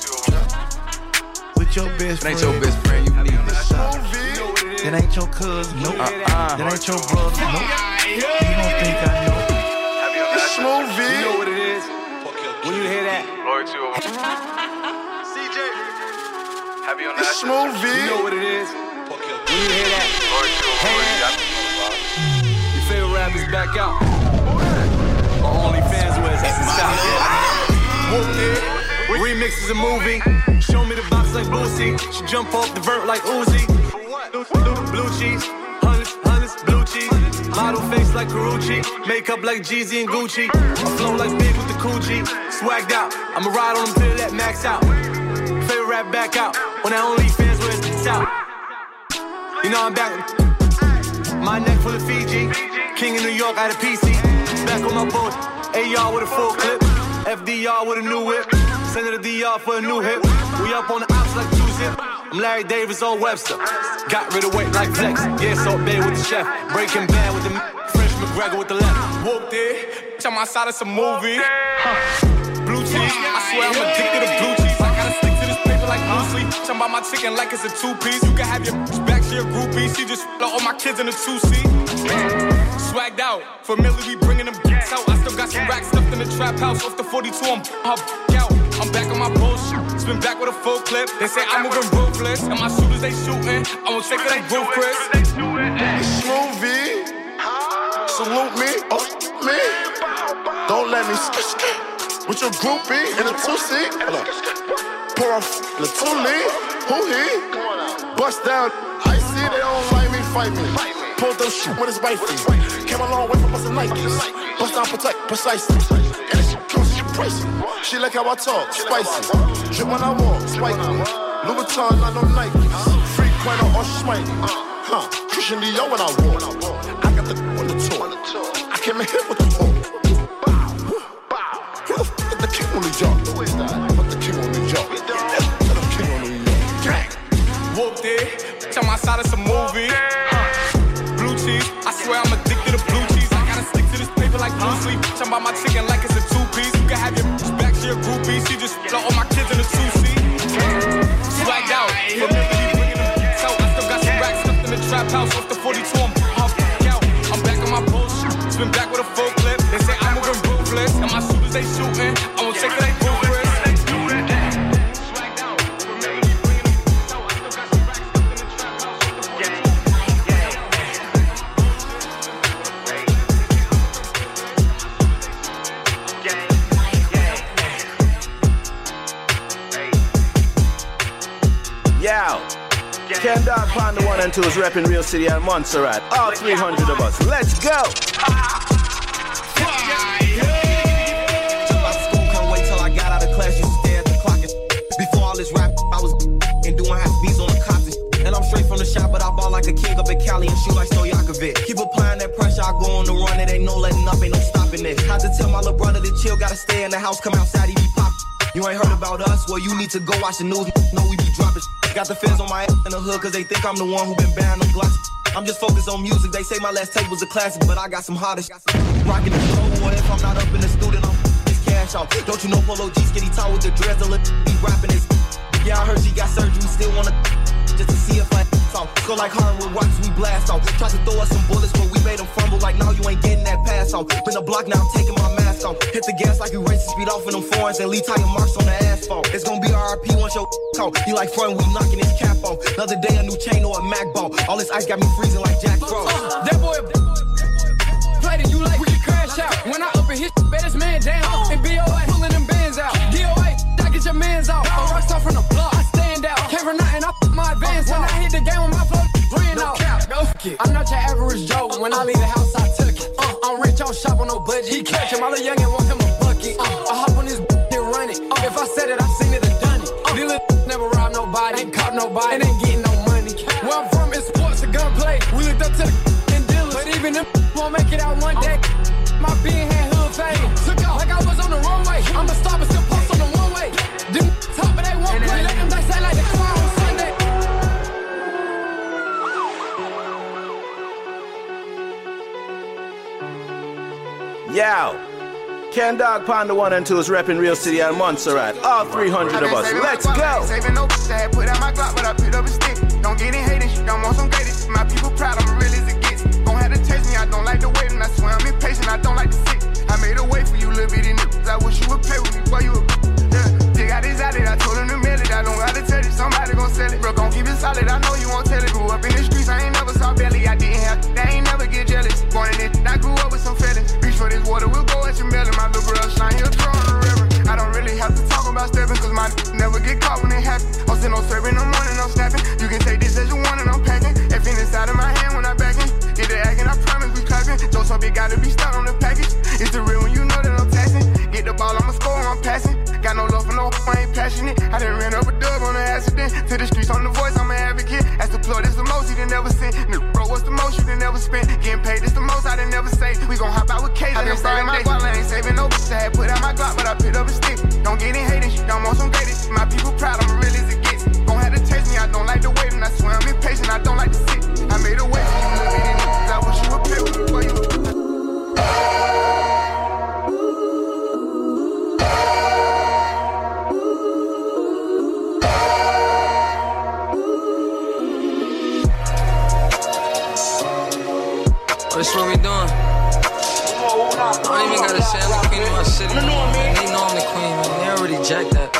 With your best friend. That ain't your best friend, you need this. That ain't your cousin, nope. That ain't your brother, nope. You don't think I know. It's Smooth V. You know what it is. When you hear that, Lord, you CJ. Have you on that? It's Smooth V. You know what it is. When you hear that, your favorite rapper's back out. On OnlyFans with us. Stop. Remix is a movie. Show me the box like Boosie. She jump off the vert like Uzi. Blue cheese, hundreds, blue cheese. Model face like Karuchi. Makeup like Jeezy and Gucci. I flow like Big with the Coochie. Swagged out, I'ma ride on them till that max out. Favorite rap back out. On that OnlyFans where it's out. You know I'm back. My neck full of Fiji. King of New York out of PC. Back on my boat. AR with a full clip. FDR with a new whip. Send it to DR for a new hit. We up on the ops like 2-zip. I'm Larry Davis or Webster. Got rid of weight like Flex. Yeah, Salt Bay with the chef. Breaking Bad with the French McGregor with the left. Whooped it. I'm outside of some movie. Blue cheese. I swear I'm addicted to blue cheese. I gotta stick to this paper like Bruce Lee. Talking about my chicken like it's a 2-piece. You can have your back to your groupie. She just all my kids in a 2-seat. Swagged out. Familiar, we bringing them out. I still got some racks stuffed in the trap house. Off the 42, I'm out. I'm back on my bullshit. Spin back with a full clip. They say I'm moving ruthless. And my shooters, they shooting. I won't take it like Roof Chris. Smoothie. Salute me. Oh, me. Don't let me with your groupie in a 2-seat. Pour off in a 2-lead. Who he? Bust down. I see they don't like me, fight me. Pulled those shit with his wifey. Came a long way from busting Nikes. Bust down, protect, precisely. And it's pricey. She like how I talk, spicy. Drip when I walk, spiky. Louis Vuitton, not no Nikes. Free Quino or Schmitey. Christian Dior when I walk. I got the on the tour. I came in here with the talk. Who the f*** is the king on New York? Who is that? But the king on New York. The king on New York. Gang. Whooped it. Tell my side of some movie. Blue cheese. I swear I'm addicted to blue cheese. I gotta stick to this paper like Bruce Lee. Talking about my chicken like it's a 2-piece. You can have your back to your groupie. She just all my kids in a 2-seat. Swagged out. Familiar, bringing them out. I still got some racks stuffed in the trap house. Off the 42, I'm out. I'm back on my bullshit. Spin back with a full clip. They say I'm moving ruthless. And my shooters, they shooting. I won't take it like Roof Chris. Ken Dog Pond, the 1 and 2 is repping Real City and Montserrat. All 300 of us. Let's go! Can't wait till I got out of class. You stare at the clock. Before all this rap, I was and doing half beats on the cops. And I'm straight from the shop, but I ball like a king up in Cali and shoot like Stojakovic. Keep applying that pressure, I go on the run. It ain't no letting up, ain't no stopping it. Had to tell my little brother to chill, gotta stay in the house, come outside, he be pop. You ain't heard about us? Well, you need to go watch the news. Know we be dropping. Got the feds on my ass in the hood, cause they think I'm the one who been banned them glasses. I'm just focused on music. They say my last tape was a classic, but I got some hotter shit. Rocking the flow, boy. If I'm not up in the studio, I'm this cash off. Don't you know Polo G skinny tall with the dreads? I look be rapping this. Yeah, I heard she got surgery. Still wanna just to see if I off. Go like Harlem with rocks, we blast off. Tried to throw us some bullets, but we made them fumble. Like now you ain't getting that pass off. Been a block, now I'm taking my mask off. Hit the gas like you racing, speed off in them foreigns and leave tire marks on the asphalt. It's gonna be RIP once your talk. He like front, we knocking his cap off. Another day, a new chain or a Mac ball. All this ice got me freezing like Jack Frost. That boy played it, you like we can crash out. When I up and hit, bet this man down. And BOA pulling them bands out. DOA, I get your mans out. A rock star from the block, I stand out. Came from nothing, I f my advance. When I hit the game with my flow, ran out. I'm not your average Joe. When I leave the house, I took it. I'm rich, I don't shop on no budget. He catch him, all the youngin' want him a bucket. I hop on this and run it. If I said it, I seen it and done it. These little never robbed nobody, ain't caught nobody, and ain't getting no money. Where I'm from, it's sports and gunplay. We looked up to the and dealers, but even them won't make it out one day. My being had hood fame. Took off like I was on the runway. I'ma stop and still post on the one way. Them top, but they won't play. Let them dice like the choir on Sunday. Yo, Ken Dog Pond, the 1 and 2 is repping Real City and Montserrat. All 300 of us. Let's go. Saving no sad, put out my Glock, but I picked up a stick. Don't get in hating, don't want some greatest. My people proud, I'm real as it gets. Gon' have to taste me, I don't like the wait, and I swear I'm impatient, I don't like to sit. I made a way for you, little bitty niggas. I wish you would play with me, boy, you a They got this out it, I told him to mail it. I don't gotta tell it, somebody gon' sell it. Bro, gon' keep it solid, I know you won't tell it. Grew up in the streets, I ain't never saw belly. I didn't have, I ain't never get jealous. Born in it, I grew up with some feelings. Reach for this water, we'll go at your melon. My little girl shine, he'll throw on the river. I don't really have to talk about stepping, cause my get caught when it happen. I'm still on serve in the morning, I'm snapping. You can take this as you want and I'm packing. F inside of my hand when I back in. Get the acting, I promise we clapping. Don't so big, gotta be stuck on the package. It's the real when you know that I'm taxing. Get the ball, I'ma score, I'm passing. Got no love for no, I ain't passionate. I done ran up a dub on an accident. To the streets on the voice, I'm an advocate. As the plug, this the most you done never seen. The bro, what's the most you done never spent? Getting paid, this the most I done never say. We gon' hop out with K's. I been saving my guap, I ain't saving no bitch. I had put out my Glock, but I picked up a stick. Don't get in hating, shit, I'm on some greatest. My people proud, I'm real as it gets. Gon' have to taste me, I don't like the wait, and I swear I'm impatient, I don't like to sit. I made a way for you, little bitty niggas. I wish you would pay for you. That's what we doing. I don't even gotta say I'm the queen of my city. They know I'm the queen, man. They already jacked that.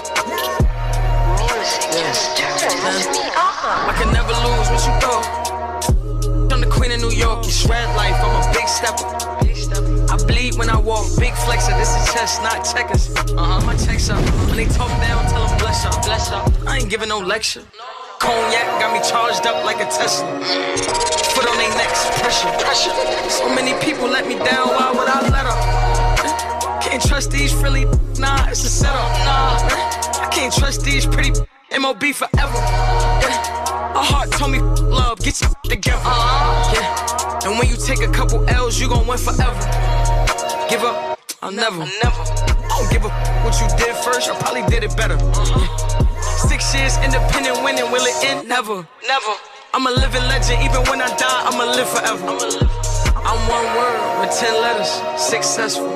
I can never lose what you thought. I'm the queen of New York. You shred life. I'm a big stepper. I bleed when I walk. Big flexer. This is chess, not checkers. My checks up. When they talk down, tell them bless up. Bless up. I ain't giving no lecture. Cognac got me charged up like a Tesla. Foot on their necks, pressure. So many people let me down, why would I let up? Can't trust these frilly, nah, it's a setup. I can't trust these pretty MOB forever. My heart told me love, get you together. And when you take a couple L's, you gon' win forever. Give up, I'll never. I don't give a what you did first, I probably did it better. 6 years independent winning, will it end? Never. I'm a living legend, even when I die, I'ma live forever. I'm one word with 10 letters, successful.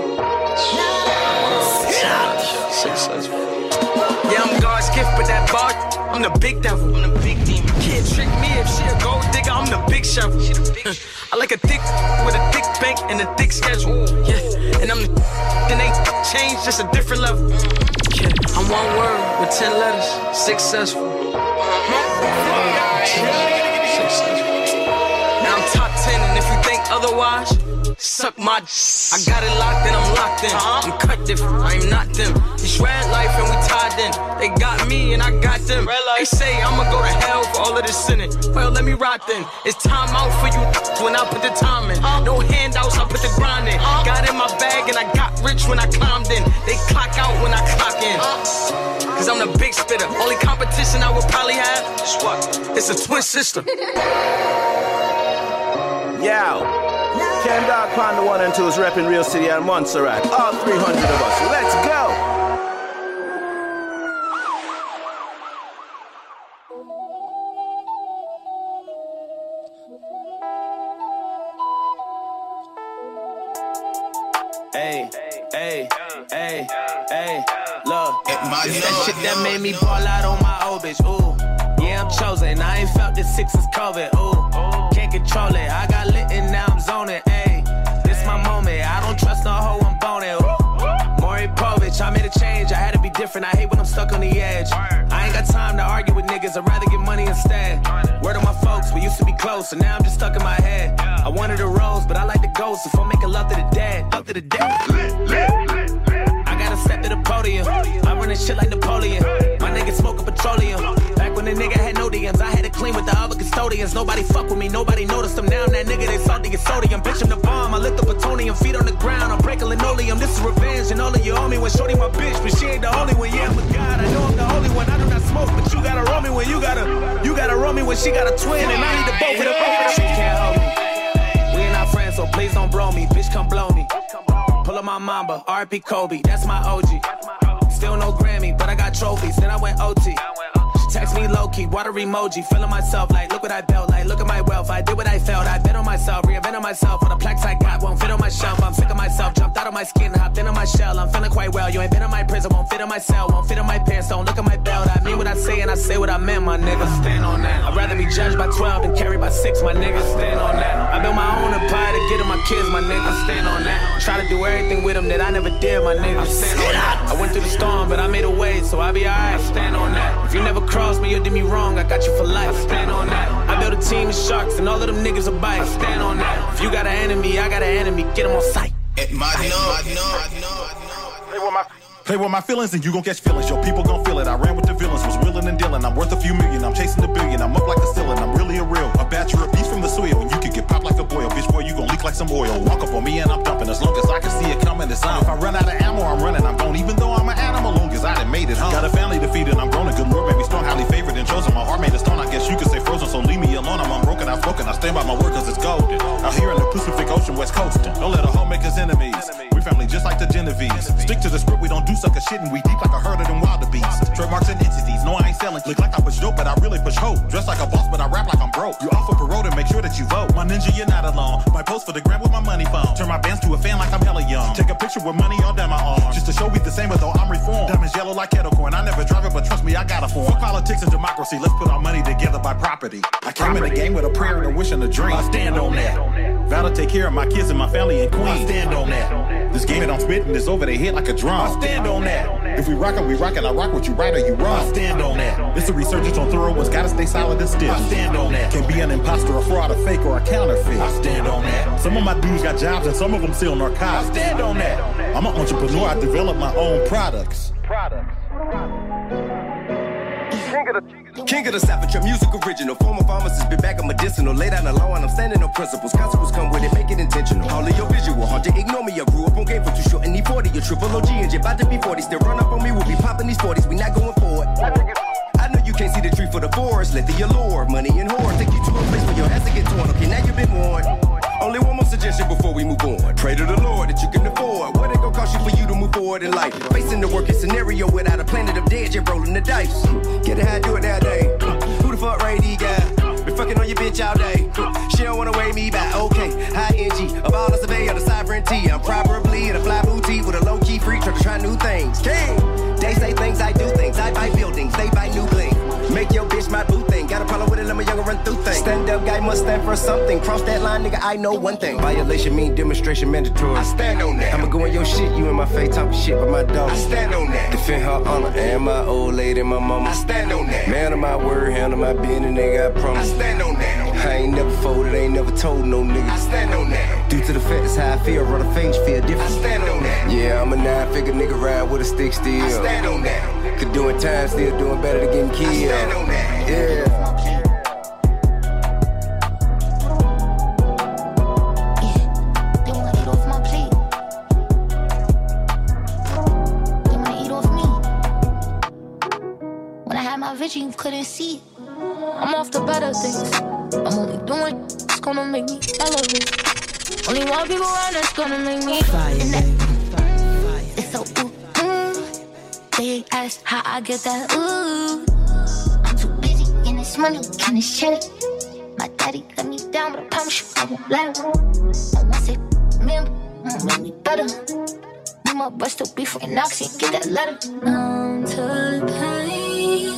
Successful. Yeah, I'm God's gift, but that bar, I'm the big devil. I'm the big demon. Can't trick me if she a gold digger, I'm the big shovel. I like a thick with a thick bank and a thick schedule. Yeah, and I'm the then they change, just a different level. Yeah, I'm one word with 10 letters, successful. Now I'm top 10, and if you think otherwise, suck my I got it locked and I'm locked in. I'm cut different, I am not them. It's red life and we tied in. They got me and I got them. They say I'ma go to hell for all of this sinning. Well, let me rock then. It's time out for you when I put the time in. No handouts, I put the grind in. Got in my bag and I got rich when I climbed in. They clock out when I clock in. Cause I'm the big spitter. Only competition I would probably have is what? It's a twin sister. Yo. Ken Dog Pan the 1 and 2 is repping Real City and Montserrat. All 300 of us. Let's go! Hey, look. It's that shit that made me ball out on my old bitch, ooh. Yeah, I'm chosen. I ain't felt this 6 since COVID, ooh. Can't control it. I got lit and now I'm zoning, ayy. This my moment. I don't trust no hoe, I'm boning, ooh. Maury Povich, I made a change. I had to be different. I hate when I'm stuck on the edge. I ain't got time to argue with niggas. I'd rather get money instead. Word of my folks, we used to be close, so now I'm just stuck in my head. I wanted a rose, but I like the ghost. If I'm making love to the dead, love to the dead. Step to the podium. I run this shit like Napoleon. My niggas smoking petroleum. Back when the nigga had no DMs, I had to clean with the other custodians. Nobody fuck with me, nobody noticed them. Now I'm that nigga, they salty and sodium. Bitch, I'm the bomb, I lit the plutonium. Feet on the ground, I'm breaking linoleum. This is revenge, and all of you owe me when shorty my bitch. But she ain't the only one, yeah, I'm a god. I know I'm the only one, I do not smoke. But you gotta roll me when you gotta roll me when she got a twin. And I need the both of them. She can't hold me. We ain't not friends, so please don't bro me. Bitch, come blow me. Pull up my Mamba, RP Kobe, that's my OG. Still no Grammy, but I got trophies, then I went OT. Text me low-key, water emoji, feeling myself like, look what I built, like, look at my wealth, I did what I felt, I bet on myself, reinvented myself, all the plaques I got won't fit on my shelf, I'm sick of myself, jumped out of my skin, hopped into my shell, I'm feeling quite well, you ain't been in my prison, won't fit in my cell, won't fit in my pants, don't look at my belt, I mean what I say and I say what I meant, my nigga, stand on that, I'd rather be judged by 12 than carried by 6, my nigga, stand on that, I built my own empire to get to my kids, my nigga, stand on that, try to do everything with them that I never did, my nigga, stand on that, I went through the storm, but I made a way, so I'll be alright, stand on that, if you never crossed me, you did me wrong, I got you for life, stand on that, I built a team of sharks, and all of them niggas are bites, stand on that, if you got an enemy, I got an enemy, get them on sight. Say what my Play with my feelings and you gon' catch feelings. Yo, people gon' feel it. I ran with the villains, was reeling and dealing. I'm worth a few million, I'm chasing the billion. I'm up like a ceiling, I'm really a real. A batcher of beast from the soil, and you can get popped like a boil. Bitch, boy, you gon' leak like some oil. Walk up on me and I'm dumping. As long as I can see it coming, it's on. If I run out of ammo, I'm running. I'm gone, even though I'm an animal. Long as I done made it home. Got a family to feed and I'm grown. A good Lord made me strong, highly favored and chosen. My heart made of stone, I guess you could say frozen. So leave me alone, I'm unbroken, outspoken. I stand by my word cause it's golden. Out here in the Pacific Ocean, West Coastin'. Don't let a hoe make us enemies. We family just like the Genovese. Stick to the script, we don't do sucker shit and we deep like a herd of them wildebeests. Trademarks and entities, no I ain't selling. Look like I push dope, but I really push hope. Dress like a boss, but I rap like I'm broke. You offer parole to make sure that you vote. My ninja, you're not alone. My post for the gram with my money phone. Turn my bands to a fan like I'm hella young. Take a picture with money all down my arm. Just to show we the same, but though I'm reformed. Diamonds yellow like kettle corn. I never drive it, but trust me, I got a form. Fuck politics and democracy, let's put our money together by property. I came in the game with a prayer and a wish and a dream. I stand on that. Vow to take care of my kids and my family and queen. I stand on that. This game that I'm spitting is over their head like a drum. I stand on that. If we rockin', we rockin'. I rock what you right or you wrong. I stand on that. It's a resurgence on thorough ones. Gotta stay solid and stiff. I stand on that. Can be an imposter, a fraud, a fake, or a counterfeit. I stand on that. Some of my dudes got jobs and some of them sell narcotics. I stand on that. I'm an entrepreneur. I develop my own products. King of the South, your music original. Former pharmacist, been back on medicinal. Lay down the law and I'm standing on principles. Consequences come with it, make it intentional. All of your visual, hard to ignore me. I grew up on game for too short and need 40. Your triple OG and you're about to be 40. Still run up on me, we'll be popping these 40s. We not going forward. I know you can't see the tree for the forest. Let the allure, money and whore take you to a place where your ass to get torn. Okay, now you've been warned. Only one more suggestion before we move on. Pray to the Lord that you can afford. What it gon' cost you for you to move forward in life? Facing the working scenario without a planet of dead, you're rolling the dice. Get it how I do it that day. Who the fuck Ray guy? Been fucking on your bitch all day. She don't wanna weigh me back. Okay, high NG. A ball of survey of the sovereignty. I'm probably in a fly boutique with a low key freak trying to try new things. King. They say things, I do things. I buy buildings, they buy new bling. Make your bitch my boo thing. Got a problem with it, let me younger run through things. Stand up guy must stand for something. Cross that line, nigga, I know one thing. Violation mean demonstration mandatory. I stand on that. I'ma go in your shit, you in my face talking shit with my dog. I stand on that. Defend her honor and my old lady, my mama. I stand on that. Man of my word, handle my business, nigga, I promise. I stand on that. I ain't never folded, ain't never told no nigga. I stand on that. Due to the fact that's how I feel, run a face, feel different. I stand on that. Yeah, I'm a 9-figure nigga ride with a stick still. I stand on that. Could doing time, still doing better than getting killed. I stand on that. Yeah. You couldn't see it. I'm off the better things. I'm only doing it's gonna make me elevate. Only one people around that's gonna make me fire. It's so They ask how I get that ooh. I'm too busy in this money, can this cheddar. My daddy let me down, but I promise you I won't let him. I want to say, remember, make me better. Me my breast still be fucking oxy, get that letter. Numb to the pain.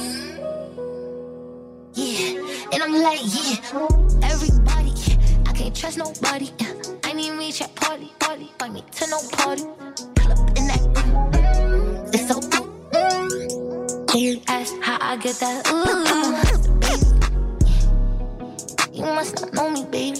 Yeah, and I'm like, yeah, everybody, I can't trust nobody. I ain't even reach at party, find me to no party. Pull up in that, it's so You ask how I get that, baby. You must not know me, baby.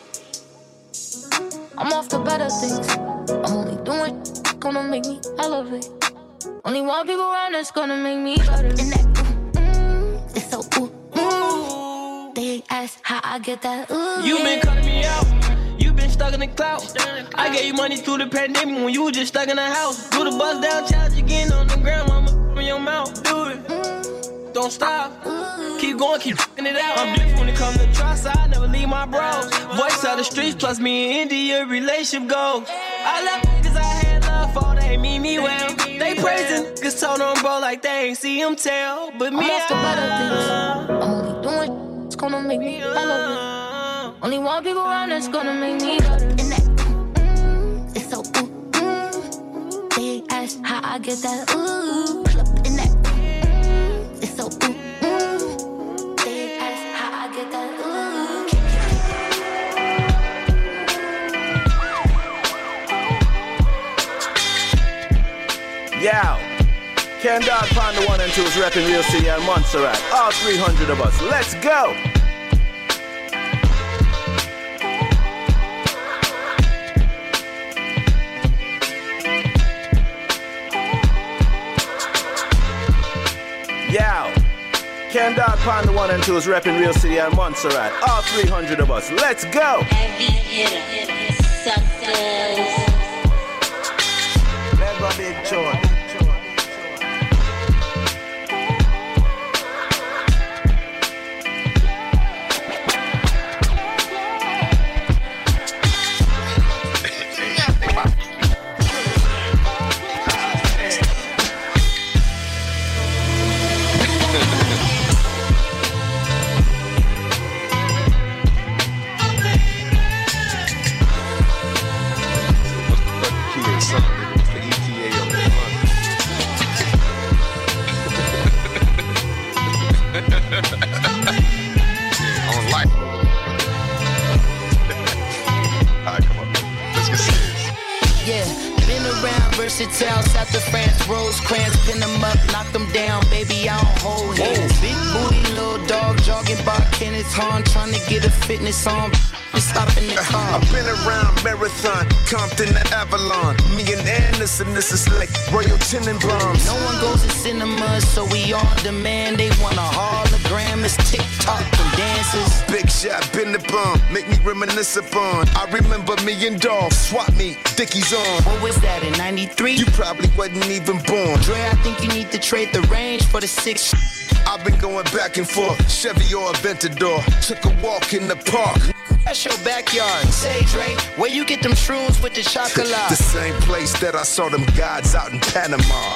I'm off the better things. I'm only doing gonna make me elevate. Only one people around that's gonna make me better. In that, it's so They ask how I get that You been cutting me out. You been stuck in the cloud. I gave you money through the pandemic when you was just stuck in the house. Do the bust down challenge again on the ground, mama. In your mouth, do it. Don't stop. Keep going, keep f***ing it out. I'm different when it comes to trust. I never leave my bros. Voice out the streets, plus me and India relationship goals. I love niggas I had love for, they mean me well. They praising, cause told them bro like they ain't see him tell. But me, I'm off the better things. I'm only doing it's gonna make me elevate. Only one people around that's gonna make me better. In that, it's so They ask how I get that Pull up in that, it's so They ask how I get that Yow, Ken Dog Pound the 1 and 2 is repping Real City and Montserrat. All 300 of us. Let's go! Yow. Ken Dog Pond, the 1 and 2 is repping Real City and Montserrat. All 300 of us. Let's go. Heavy hitter. Suckers. Never Big Chore. Versatile, South of France, Rosecrans, pin them up, knock them down, baby, I don't hold hands. Big booty, little dog, jogging by Kenneth Horn, trying to get a fitness on. Stop in the car. I've been around Marathon, Compton to Avalon. Me and Anderson, this is like Royal Tenenbaums. No one goes to cinema, so we on demand. They want a hologram, it's TikTok and dances. Big shot, been the bum, make me reminisce upon. I remember me and Dolph, swap meet, Dickies on. What was that, in 93? You probably wasn't even born. Dre, I think you need to trade the range for the 6. I've been going back and forth, Chevy or Aventador. Took a walk in the park. That's your backyard. Say, Dre, where you get them shrooms with the chocolate? The same place that I saw them gods out in Panama.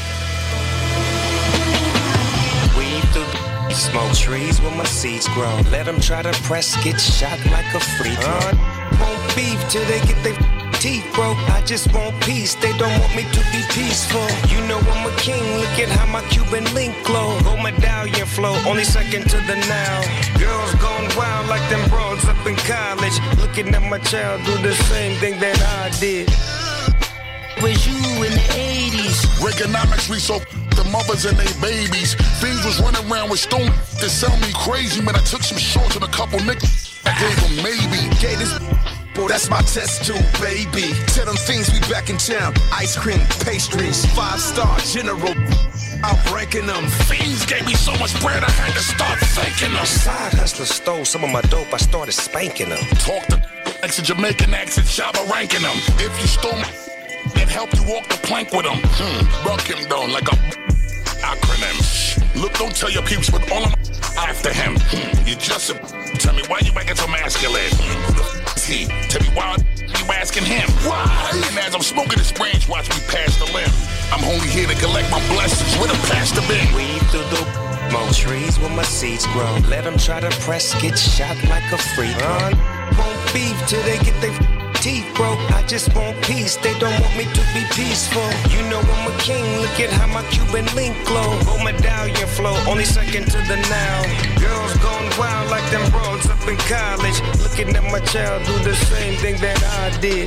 Weed through the smoke trees where my seeds grow. Let them try to press, get shot like a free throw. Won't beef till they get their teeth broke. I just want peace, they don't want me to be peaceful. You know I'm a king, look at how my Cuban link glow. Gold medallion flow, only second to the now. Girls gone wild like them broads up in college. Looking at my child do the same thing that I did. Was you in the 80s? Reaganomics, we so the mothers and their babies. Things was running around with stone that sound me crazy. Man, I took some shorts and a couple niggas. I gave them maybe. Gave this boy, that's my test tube, baby. Tell them things we back in town. Ice cream, pastries, 5-star general. I'm ranking them. Fiends gave me so much bread I had to start thanking them. Side hustler stole some of my dope, I started spanking them. Talk to like a Jamaican accent, Shabba ranking them. If you stole my that help you walk the plank with them. Rock him down like a acronym. Look, don't tell your peeps, but all I'm after him. You just tell me why you acting so masculine. Who the f is he? Tell me why you asking him. Why? And as I'm smoking this branch, watch me pass the limb. I'm only here to collect my blessings with a pastor bin. Weed through the more trees where my seeds grow. Let them try to press, get shot like a free throw. Won't beef till they get their teeth broke. I just want peace, they don't want me to be peaceful. You know I'm a king, look at how my Cuban link glow. Gold medallion flow, only second to the now. Girls gone wild like them broads up in college. Looking at my child do the same thing that I did.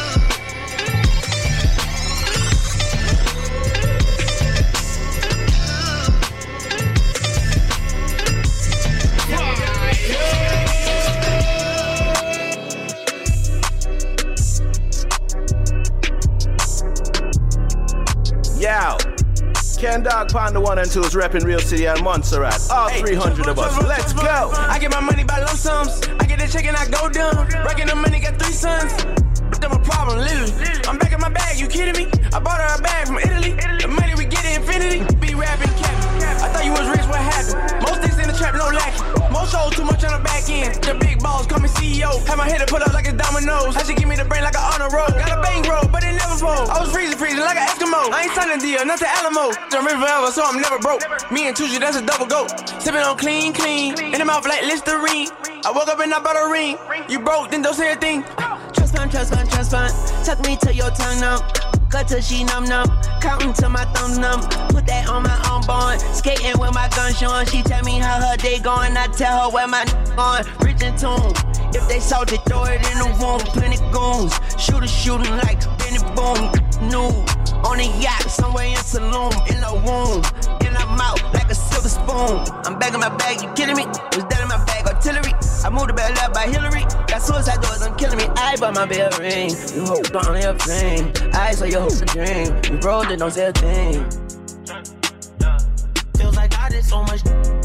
Yow. Ken Dog Pond, the 1 and 2 is repping Real City and Montserrat. All 300 of us. Let's go. I get my money by lump sums. I get the check and I go dumb. Racking the money, got 3 sons. Them a problem, literally. I'm back in my bag, you kidding me? I bought her a bag from Italy. The money we get in infinity. Be rapping cap. I thought you was rich, what happened? Most things in the trap, no lacking. Most shows too much on the back end. The big balls, call me CEO. Have my head put up like a dominoes. I should give me the brain like an honor roll. Got a bang roll, but it never fold. I was freezing like an Eskimo. I ain't signing a deal, not the Alamo. I'm rich forever, so I'm never broke. Me and Tucci, that's a double goat. Sipping on clean. In the mouth like Listerine. I woke up and I bought a ring. You broke, then don't say a thing. Trust fund. Tuck me to your tongue now. Cut till she numb. Counting till my thumb numb. Put that on my own bond. Skating with my gun showing. She tell me how her day going. I tell her where my going. Rich and tune. If they salty, throw it in the room. Plenty goons. Shooting like Benny Boom. New. On a yacht, somewhere in Saloon. In a womb. In a mouth like a silver spoon. I'm back in my bag, you kidding me? Was that in my bag, artillery? I moved the bell up by Hillary. Got suicide doors, I'm killing me. I bought my bell ring. You hope don't have fame. I saw your hope a dream. You rolled it, don't say a thing. Feels like I so much.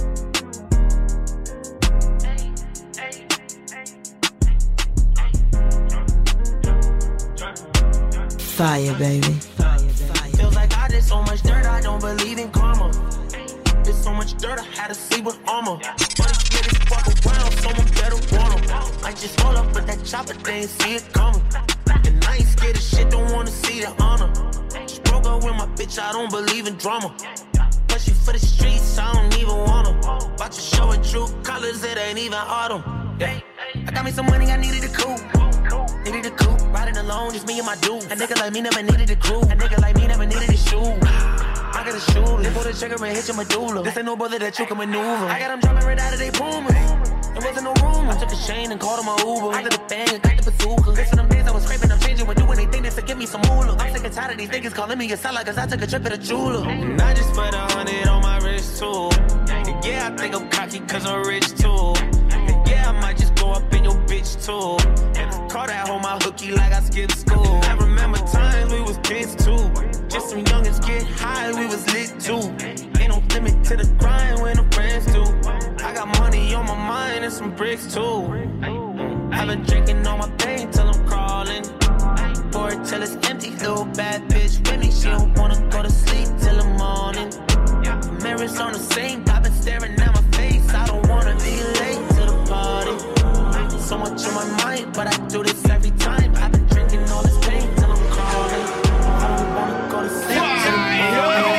Fire, baby. Feels like I did so much dirt, I don't believe in karma. There's so much dirt, I had to sleep with armor. But these niggas fuck around, someone better want them. I just roll up with that chopper, they ain't see it coming. And I ain't scared of shit, don't wanna see the honor. Just broke up with my bitch, I don't believe in drama. Push you for the streets, I don't even want them. About to show it true colors, it ain't even autumn. Yeah. I got me some money, I needed a coupe. Needed a coupe, riding alone, just me and my dude. A nigga like me never needed a crew. A nigga like me never needed a shoe. I got a shoe, they pull the trigger and hit your medulla. This ain't no brother that you can maneuver. I got them dropping right out of they Pumas. There wasn't no room. I took a chain and called him a Uber. I got the bang and got the bazooka. Listen, them days I was scraping, I'm changing, would do anything just to give me some moolah. I'm sick and tired of these niggas calling me a seller, cause I took a trip at a jeweler. And I just put 100 on my wrist too. And yeah, I think I'm cocky cause I'm rich too. And yeah, I might just go up in your bitch too. And call that hoe my hookie like I skipped school. I remember times we was kids too. Just some youngins get high, we was lit too. Ain't no limit to the grind when the friends do. I got money on my mind and some bricks too. I've been drinking on my pain till I'm crawling. Pour it till it's empty, little bad bitch with me. She don't wanna go to sleep till the morning. Mirrors on the sink, I've been staring at my face. I don't wanna be late to the party. So much on my mind, but I do this every time. I've been drinking all this pain till I'm crawling. I don't wanna go to sleep till the morning.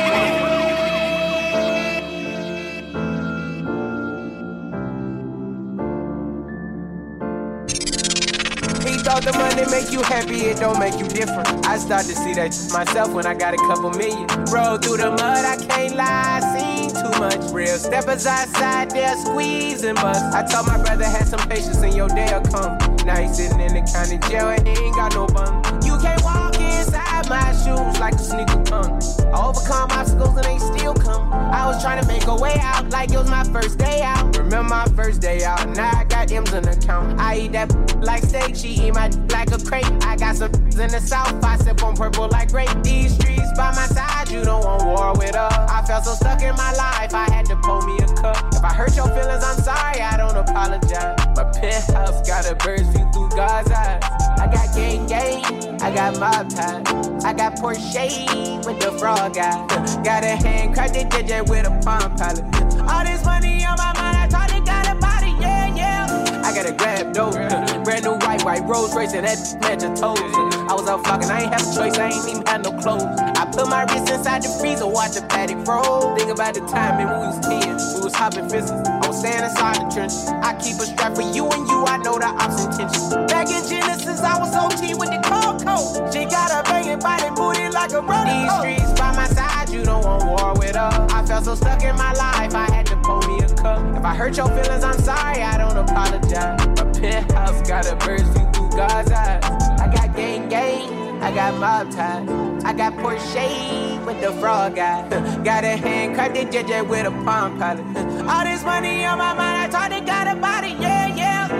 Thought the money make you happy, it don't make you different. I start to see that myself when I got a couple million. Roll through the mud, I can't lie, seen too much. Real steppers outside there squeezing bust. I told my brother had some patience and your day'll come. Now he's sitting in the county jail and he ain't got no bum. You can't walk inside my shoes like a sneaker punk. I overcome obstacles and they still come. I was trying to make a way out like it was my first day out. Remember my first day out, now I got M's in the account. I eat that like steak, she eat my like a crate. I got some in the south, I sip on purple like grape. These streets by my side, you don't want war with us. I felt so stuck in my life, I had to pour me a cup. If I hurt your feelings, I'm sorry, I don't apologize. My penthouse got a bird's view through God's eyes. I got gang, I got mob ties. I got Porsche with the frog guy. Got a handcrafted DJ with a palm pilot. All this money on my mind, I thought it got a body, yeah. I got a grab dope, brand new white Rolls Royce and that match your toes. I was out fucking, I ain't have a choice, I ain't even had no clothes. I put my wrist inside the freezer, watch the paddock roll. Think about the time when we was 10, we was hopping fences. I was staying inside the trenches. I keep a strap for you and you, I know the ops intentions. Back in Genesis, I was OT with the cold coat. She got a banging body booty like a brother. These streets by my side, you don't want war with us. I felt so stuck in my life, I had to pour me a cup. If I hurt your feelings, I'm sorry, I don't apologize. My penthouse got a bird's view through God's eyes. I got gang, I got mob ties. I got Porsche with the frog guy. Got a handcrafted JJ with a palm pilot. All this money on my mind, I thought it got a body, yeah.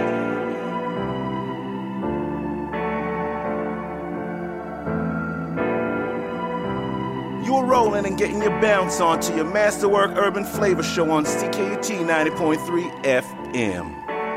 You're rolling and getting your bounce on to your Masterwork Urban Flavor Show on CKUT 90.3 FM.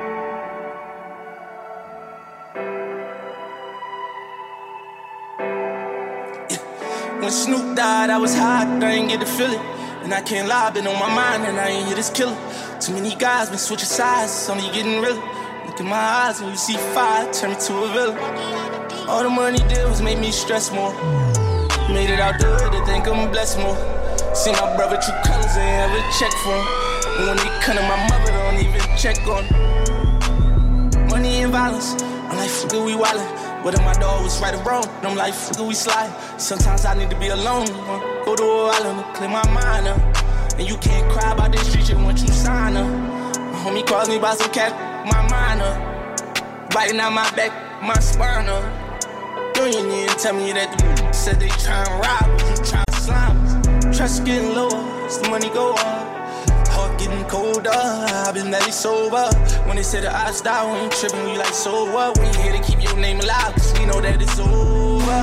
When Snoop died, I was high, I ain't get to feel it. And I can't lie, been on my mind, and I ain't here this killer. Too many guys been switching sides, it's only getting realer. Look in my eyes when you see fire, turn me to a villain. All the money did was make me stress more. Made it out the hood, they think I'm blessed more. See my brother true colors, they ain't ever check for him. And when they come to my mother, don't even check on him. Money and violence, I'm like, fuck it, we wildin'. Whether my dog was right or wrong, I'm like, fuck it, we slide. Sometimes I need to be alone, go to a island, clear my mind up. And you can't cry about this street shit once you sign up. My homie calls me about some cash, my mind up. Biting out my back, my spine up. Don't you need to tell me that the said they tryna rob, you tryna slime. Trust getting lower, as the money go up. Heart getting colder, I've been barely sober. When they say the odds die, we ain't tripping, we like, so what? We ain't here to keep your name alive, cause we know that it's over.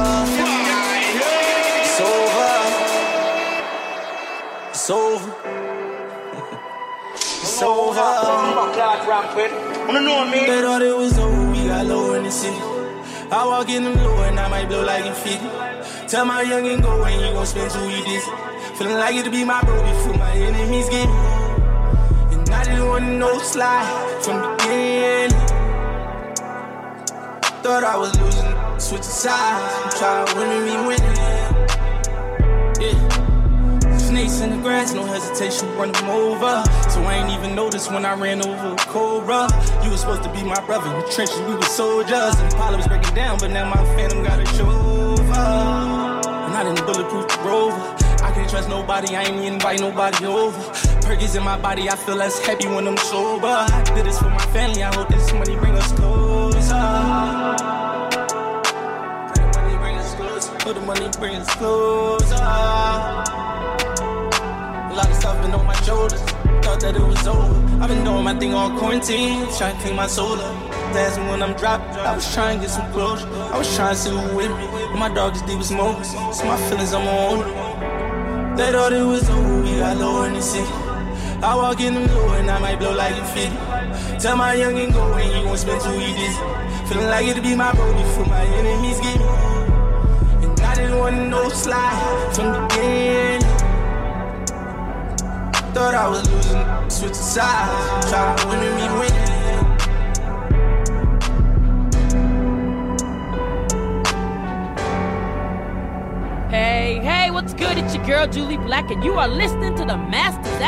It's over. It's over. It's over. They thought it was over, we got low in the city. I walk in them low and I might blow like a 50. Tell my youngin' go and you gon' spend 2 weeks dizzy. Feeling like it'll be my bro before my enemies get me. And I didn't want no slide from the beginning. Thought I was losing, switching sides. Try winning me winning. Yeah. Snakes in the grass, no hesitation, run them over. So I ain't even noticed when I ran over a Cobra. You was supposed to be my brother in the trenches, we were soldiers. And Apollo was breaking down, but now my phantom got a chauffeur. And I didn't bulletproof the Rover. I can't trust nobody, I ain't invite nobody over. Perkins in my body, I feel less happy when I'm sober. I did this for my family, I hope this money bring us closer. For the money bring us closer. A lot of stuff been on my shoulders. Thought that it was over. I've been doing my thing all quarantine, trying to clean my soul up. That's when I'm dropped. I was trying to get some closure. I was trying to see who with me. But my dog is deep as Moses. So my feelings I'm on. They thought it was over. We got low in the city. I walk in them low and I might blow like a 50. Tell my youngin' go and you gon' spend 2 weeks dizzy. Feeling like it'll be my bro before my enemies get me. And I didn't want no slide from the beginning. Thought I was losing, switching sides. Try winning me winning. Hey, what's good? It's your girl Julie Black, and you are listening to the Masters